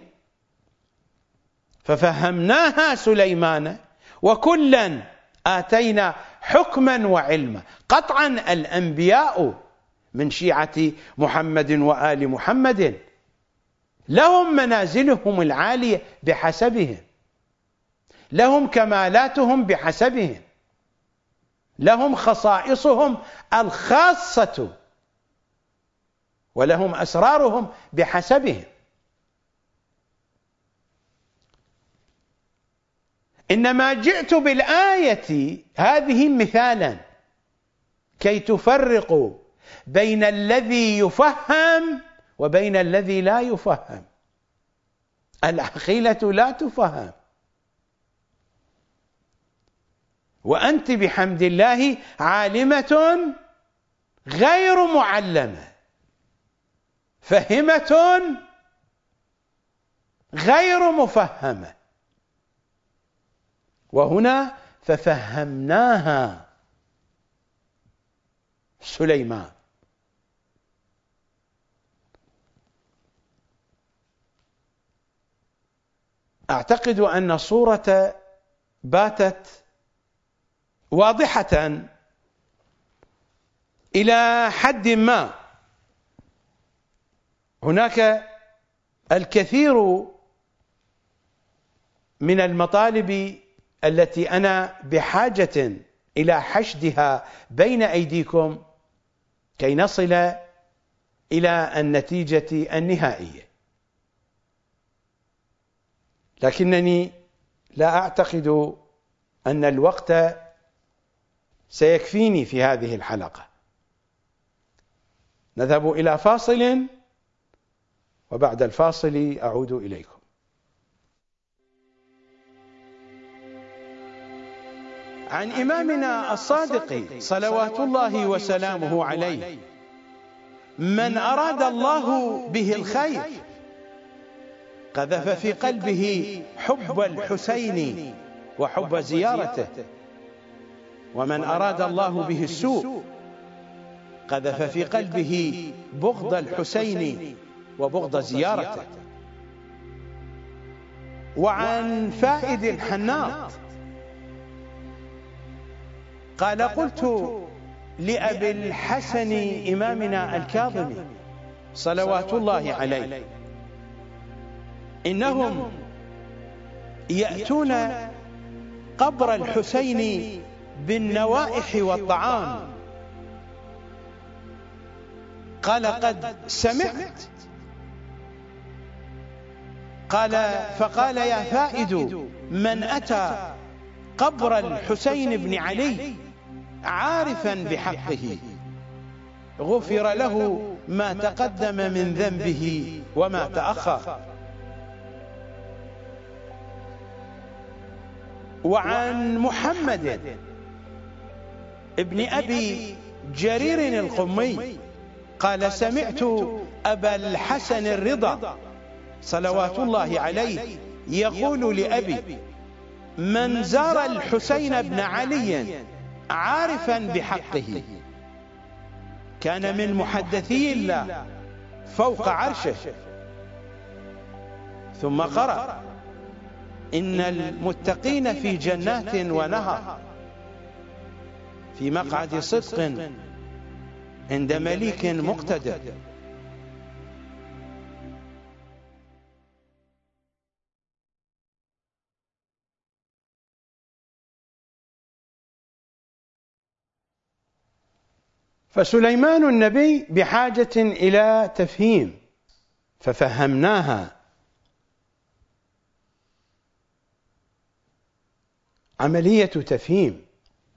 ففهمناها سليمان وكلا آتينا حكما وعلما. قطعا الأنبياء من شيعة محمد وآل محمد لهم منازلهم العالية بحسبهم، لهم كمالاتهم بحسبهم، لهم خصائصهم الخاصة، ولهم أسرارهم بحسبهم. إنما جئت بالآية هذه مثالا كي تفرقوا بين الذي يفهم وبين الذي لا يفهم. العقيلة لا تفهم، وأنت بحمد الله عالمة غير معلمة، فهمة غير مفهمة. وهنا ففهمناها سليمان. أعتقد أن الصورة باتت واضحة إلى حد ما. هناك الكثير من المطالب التي أنا بحاجة إلى حشدها بين أيديكم كي نصل إلى النتيجة النهائية، لكنني لا أعتقد أن الوقت سيكفيني في هذه الحلقة. نذهب إلى فاصل، وبعد الفاصل أعود إليكم. عن إمامنا الصادق صلوات الله وسلامه عليه: من أراد الله به الخير قذف في قلبه حب الحسين وحب زيارته، ومن أراد الله به السوء قذف في قلبه بغض الحسين وبغض زيارته. وعن فائد الحناط قال: قلت لأبي الحسن إمامنا الكاظمي صلوات الله عليه: إنهم يأتون قبر الحسين بالنوائح والطعام. قال: قد سمعت. فقال: يا فائد، من أتى قبر الحسين بن علي عارفا بحقه غفر له ما تقدم من ذنبه وما تأخر. وعن محمد ابن أبي جرير القمي قال: سمعت أبا الحسن الرضا صلوات الله عليه يقول لأبي: من زار الحسين بن علي عارفا بحقه كان من محدثي الله فوق عرشه. ثم قرأ: إن المتقين في جنات ونهر في مقعد صدق عند مليك مقتدر. فسليمان النبي بحاجة إلى تفهيم، ففهمناها. عملية تفهيم.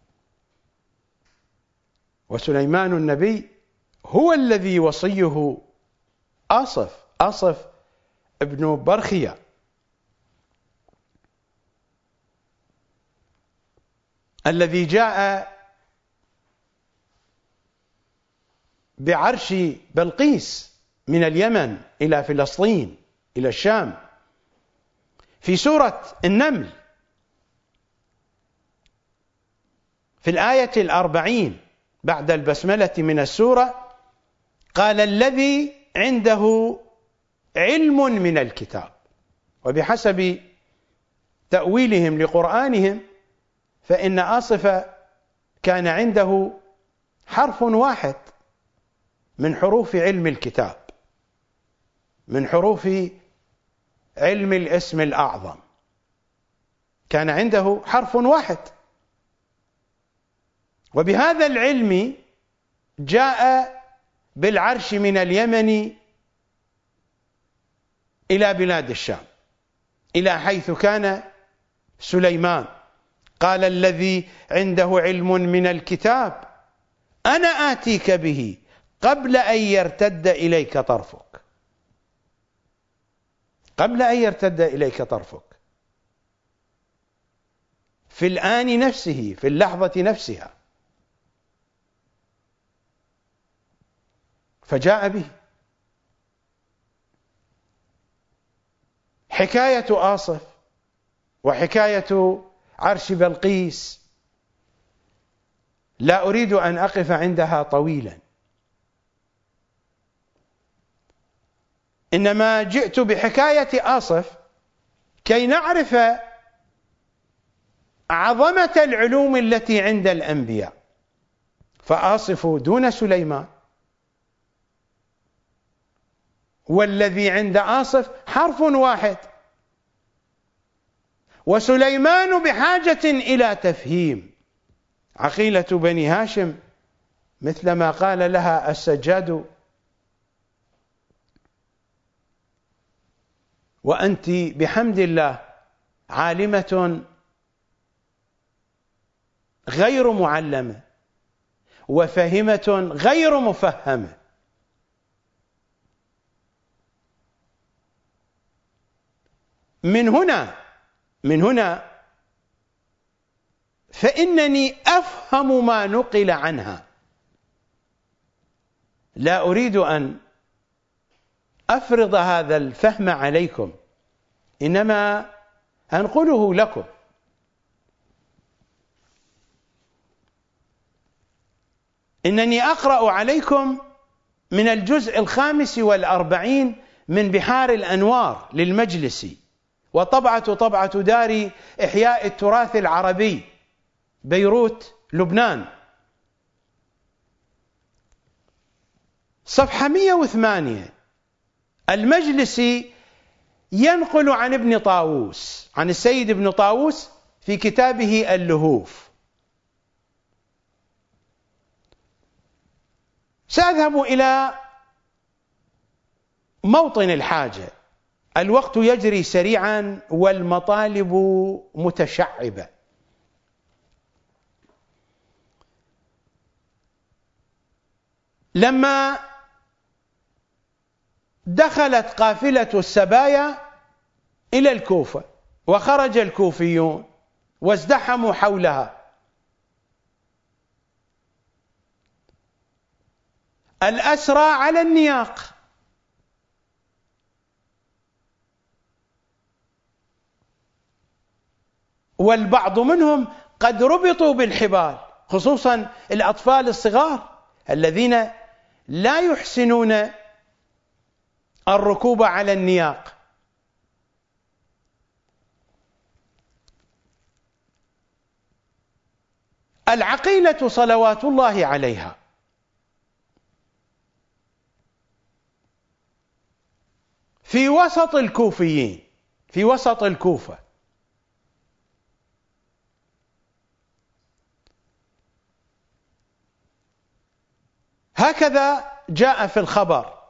وسليمان النبي هو الذي وصيه آصف ابن برخيا، الذي جاء بعرش بلقيس من اليمن إلى فلسطين إلى الشام في سورة النمل في الآية 40 بعد البسملة من السورة. قال الذي عنده علم من الكتاب، وبحسب تأويلهم لقرآنهم فإن آصف كان عنده حرف واحد من حروف علم الكتاب، من حروف علم الاسم الأعظم، كان عنده حرف واحد، وبهذا العلم جاء بالعرش من اليمن إلى بلاد الشام، إلى حيث كان سليمان. قال الذي عنده علم من الكتاب أنا آتيك به قبل أن يرتد إليك طرفك، قبل أن يرتد إليك طرفك، في الآن نفسه، في اللحظة نفسها، فجاء به. حكاية آصف وحكاية عرش بلقيس لا أريد أن أقف عندها طويلا، إنما جئت بحكاية آصف كي نعرف عظمة العلوم التي عند الأنبياء. فآصف دون سليمان، والذي عند آصف حرف واحد، وسليمان بحاجة إلى تفهيم. عقيلة بني هاشم مثلما قال لها السجاد وأنت بحمد الله عالمة غير معلمة وفهمة غير مفهمة. من هنا فإنني أفهم ما نقل عنها، لا أريد أن أفرض هذا الفهم عليكم، إنما أنقله لكم. إنني أقرأ عليكم من الجزء 45 من بحار الأنوار للمجلسي، طبعة دار إحياء التراث العربي بيروت لبنان، صفحة 108. المجلسي ينقل عن ابن طاووس، عن السيد ابن طاووس في كتابه اللهوف. سأذهب إلى موطن الحاجة، الوقت يجري سريعا والمطالب متشعبة. لما دخلت قافلة السبايا إلى الكوفة وخرج الكوفيون وازدحموا حولها، الأسرى على النياق، والبعض منهم قد ربطوا بالحبال، خصوصا الأطفال الصغار الذين لا يحسنون الركوب على النياق. العقيلة صلوات الله عليها في وسط الكوفيين، في وسط الكوفة، هكذا جاء في الخبر: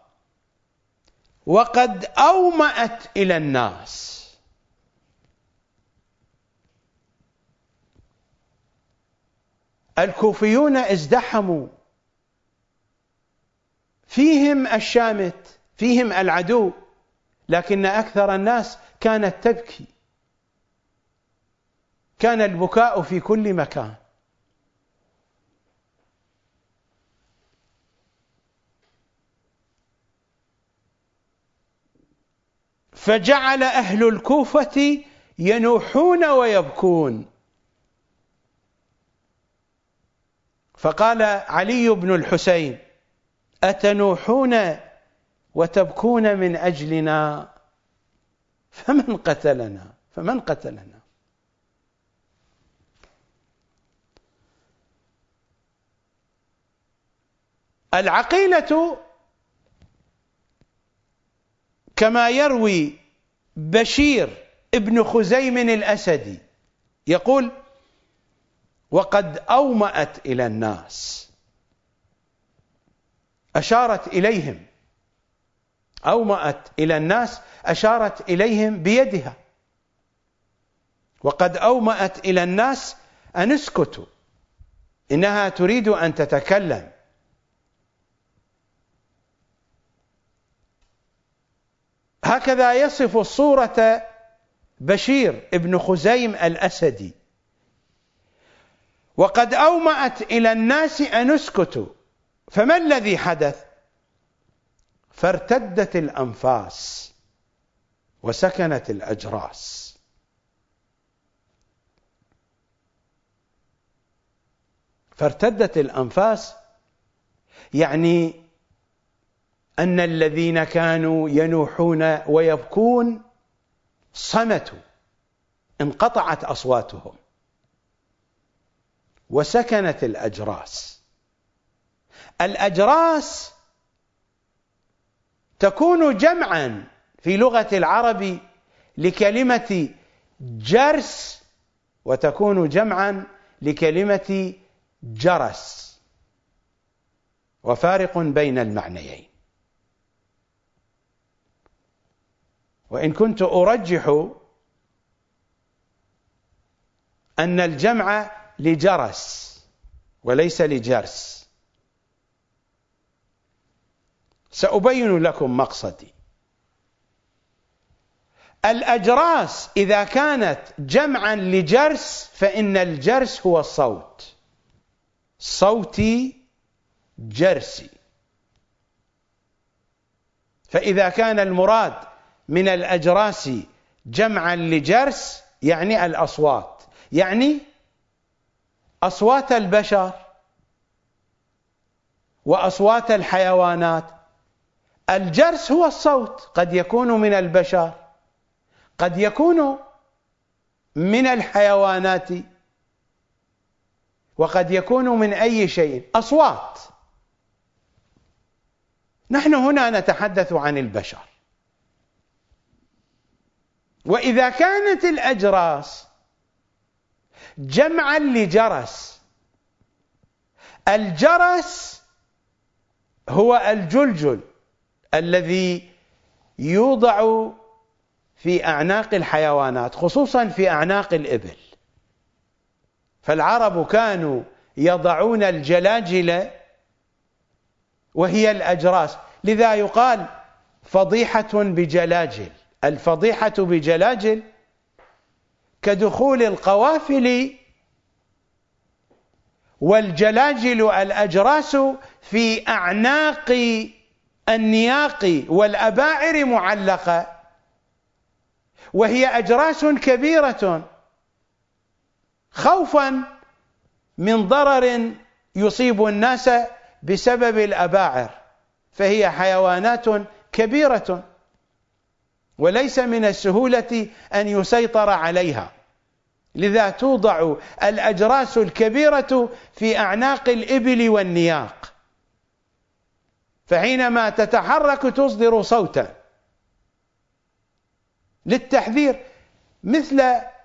وقد أومأت إلى الناس. الكوفيون ازدحموا، فيهم الشامت، فيهم العدو، لكن أكثر الناس كانت تبكي، كان البكاء في كل مكان. فجعل أهل الكوفة ينوحون ويبكون. فقال علي بن الحسين أتنوحون وتبكون من أجلنا؟ فمن قتلنا؟ العقيلة كما يروي بشير ابن خزيم الأسدي يقول: وقد أومأت إلى الناس، أشارت إليهم، أومأت إلى الناس أشارت إليهم بيدها، وقد أومأت إلى الناس أن اسكتوا، إنها تريد أن تتكلم. هكذا يصف الصورة بشير ابن خزيم الأسدي: وقد أومأت إلى الناس أن اسكتوا، فما الذي حدث؟ فارتدت الأنفاس وسكنت الأجراس. فارتدت الأنفاس يعني أن الذين كانوا ينوحون ويبكون صمتوا، انقطعت أصواتهم، وسكنت الأجراس. الأجراس تكون جمعا في لغة العرب لكلمة جرس، وتكون جمعا لكلمة جرس، وفارق بين المعنيين. وإن كنت أرجح أن الجمع لجرس وليس لجرس، سأبين لكم مقصدي. الأجراس إذا كانت جمعا لجرس فإن الجرس هو الصوت، صوتي جرسي. فإذا كان المراد من الأجراس جمعا لجرس يعني الأصوات، يعني أصوات البشر وأصوات الحيوانات. الجرس هو الصوت، قد يكون من البشر، قد يكون من الحيوانات، وقد يكون من أي شيء، أصوات. نحن هنا نتحدث عن البشر. وإذا كانت الأجراس جمعا لجرس، الجرس هو الجلجل الذي يوضع في أعناق الحيوانات، خصوصا في أعناق الإبل. فالعرب كانوا يضعون الجلاجل وهي الأجراس، لذا يقال فضيحة بجلاجل. الفضيحة بجلاجل كدخول القوافل، والجلاجل الأجراس في أعناق النياق والأباعر معلقة، وهي أجراس كبيرة خوفا من ضرر يصيب الناس بسبب الأباعر، فهي حيوانات كبيرة وليس من السهولة أن يسيطر عليها، لذا توضع الأجراس الكبيرة في أعناق الإبل والنياق، فحينما تتحرك تصدر صوتا للتحذير، مثل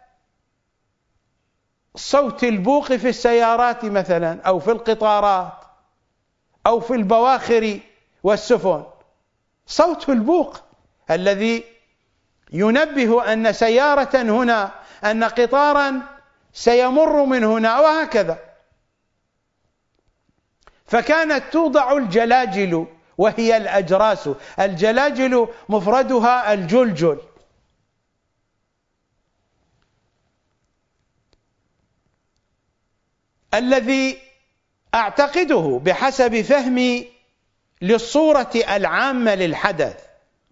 صوت البوق في السيارات مثلا، أو في القطارات، أو في البواخر والسفن. صوت البوق الذي ينبه أن سيارة هنا، أن قطارا سيمر من هنا، وهكذا. فكانت توضع الجلاجل وهي الأجراس. الجلاجل مفردها الجلجل. الذي أعتقده بحسب فهمي للصورة العامة للحدث،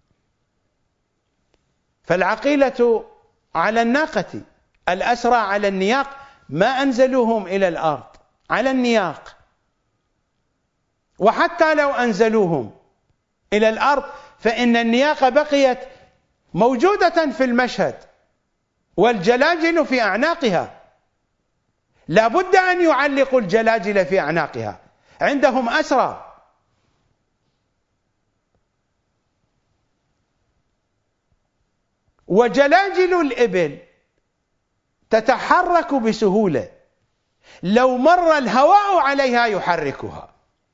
فالعقيلة على الناقة، الأسرى على النياق، ما أنزلوهم إلى الأرض، على النياق. وحتى لو أنزلوهم إلى الأرض فإن النياقة بقيت موجودة في المشهد والجلاجل في أعناقها، لا بد أن يعلقوا الجلاجل في أعناقها، عندهم أسرى. وجلاجل الإبل تتحرك بسهولة، لو مر الهواء عليها يحركها،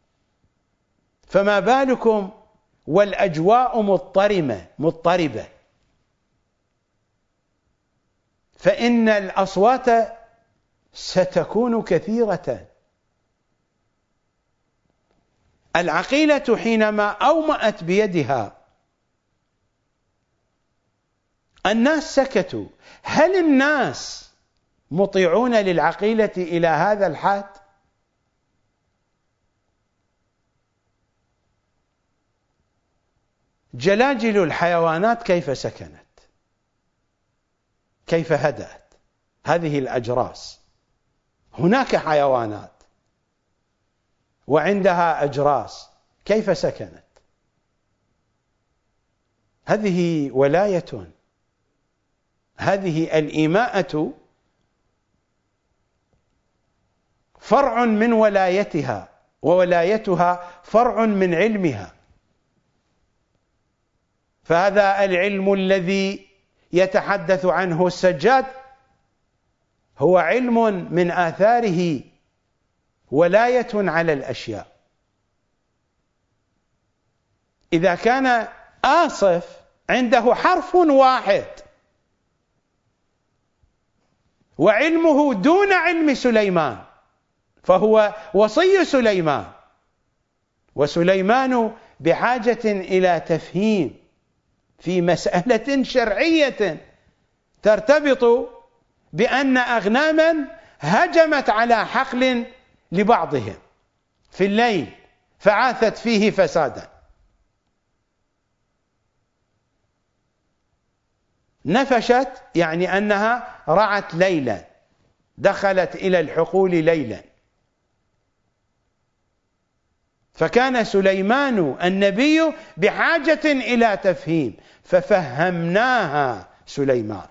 فما بالكم والأجواء مضطربة، فإن الأصوات ستكون كثيرة. العقيلة حينما أومأت بيدها الناس سكتوا. هل الناس مطيعون للعقيلة إلى هذا الحد؟ جلاجل الحيوانات كيف سكنت، كيف هدأت هذه الأجراس. هناك حيوانات وعندها أجراس، كيف سكنت؟ هذه ولاية، هذه الإيماءة فرع من ولايتها، وولايتها فرع من علمها. فهذا العلم الذي يتحدث عنه السجاد هو علم من آثاره ولاية على الأشياء. إذا كان آصف عنده حرف واحد وعلمه دون علم سليمان فهو وصي سليمان، وسليمان بحاجة إلى تفهيم في مسألة شرعية ترتبط بأن أغناما هجمت على حقل لبعضهم في الليل فعاثت فيه فسادا. نفشت يعني أنها رعت ليلا، دخلت إلى الحقول ليلا. فكان سليمان النبي بحاجة إلى تفهيم ففهمناها سليمان.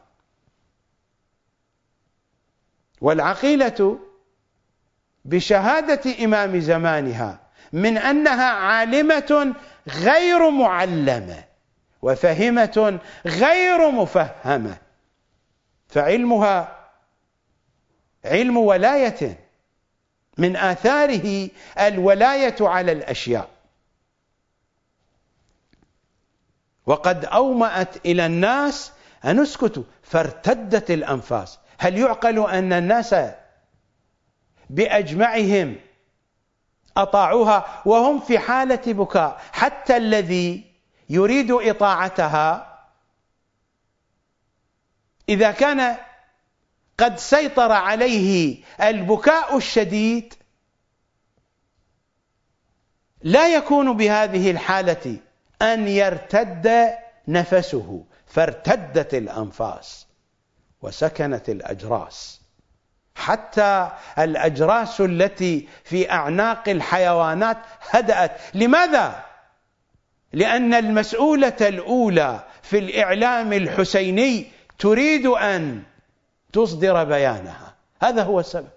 والعقيلة بشهادة إمام زمانها من أنها عالمة غير معلمة وفهمة غير مفهمة، فعلمها علم ولاية من آثاره الولاية على الأشياء. وقد أومأت إلى الناس أن اسكتوا فارتدت الأنفاس. هل يعقل أن الناس بأجمعهم أطاعوها وهم في حالة بكاء؟ حتى الذي يريد إطاعتها إذا كان قد سيطر عليه البكاء الشديد لا يكون بهذه الحالة أن يرتد نفسه، فارتدت الأنفاس وسكنت الأجراس. حتى الأجراس التي في أعناق الحيوانات هدأت. لماذا؟ لأن المسؤولة الأولى في الإعلام الحسيني تريد أن تصدر بيانها، هذا هو السبب.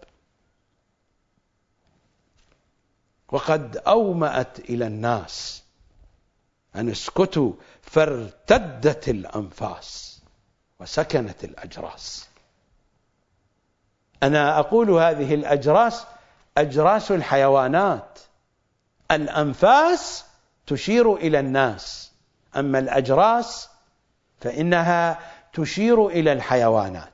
وقد أومأت إلى الناس أن اسكتوا فارتدت الأنفاس وسكنت الأجراس. أنا أقول هذه الأجراس أجراس الحيوانات، الأنفاس تشير إلى الناس، أما الأجراس فإنها تشير إلى الحيوانات.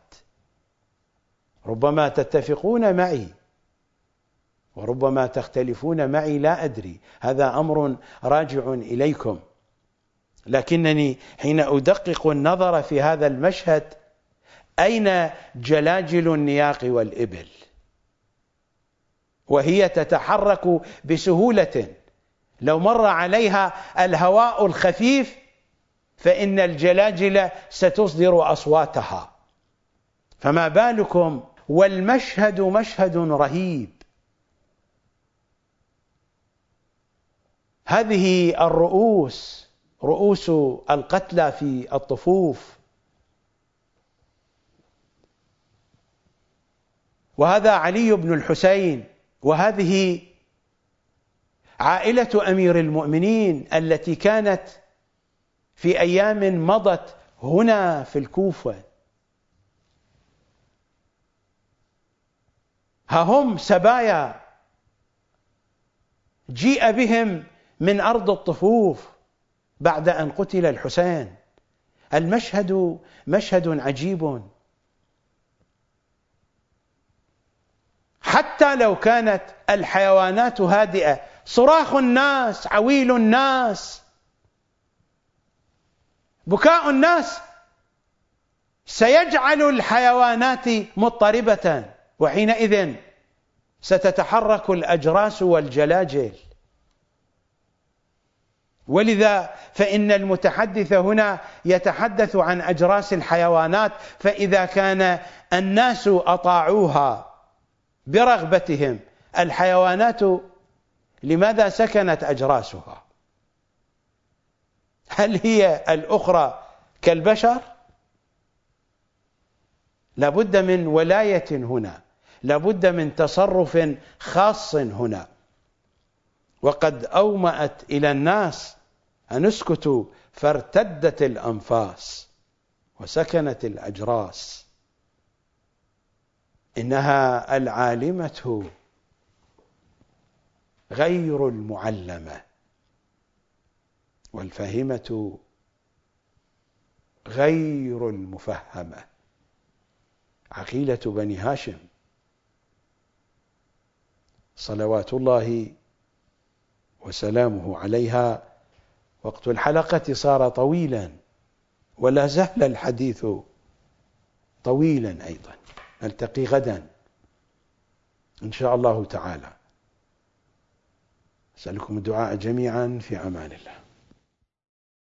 ربما تتفقون معي وربما تختلفون معي، لا أدري، هذا أمر راجع إليكم. لكنني حين أدقق النظر في هذا المشهد، أين جلاجل النياق والإبل وهي تتحرك بسهولة؟ لو مر عليها الهواء الخفيف فإن الجلاجل ستصدر أصواتها، فما بالكم والمشهد مشهد رهيب. هذه الرؤوس، رؤوس القتلى في الطفوف، وهذا علي بن الحسين، وهذه عائلة أمير المؤمنين التي كانت في أيام مضت هنا في الكوفة. ها هم سبايا جيء بهم من أرض الطفوف بعد أن قتل الحسين. المشهد مشهد عجيب، حتى لو كانت الحيوانات هادئة، صراخ الناس، عويل الناس، بكاء الناس سيجعل الحيوانات مضطربة، وحينئذ ستتحرك الأجراس والجلاجل. ولذا فإن المتحدث هنا يتحدث عن أجراس الحيوانات، فإذا كان الناس أطاعوها برغبتهم، الحيوانات لماذا سكنت أجراسها؟ هل هي الأخرى كالبشر؟ لابد من ولاية هنا، لابد من تصرف خاص هنا. وقد أومأت إلى الناس أن اسكتوا فارتدت الأنفاس وسكنت الأجراس. إنها العالمة غير المعلمة، والفاهمة غير المفهمة. عقيلة بني هاشم صلوات الله وسلامه عليها. وقت الحلقة صار طويلا، ولا زال الحديث طويلا أيضا. نلتقي غدا إن شاء الله تعالى. أسألكم الدعاء جميعا، في أمان الله.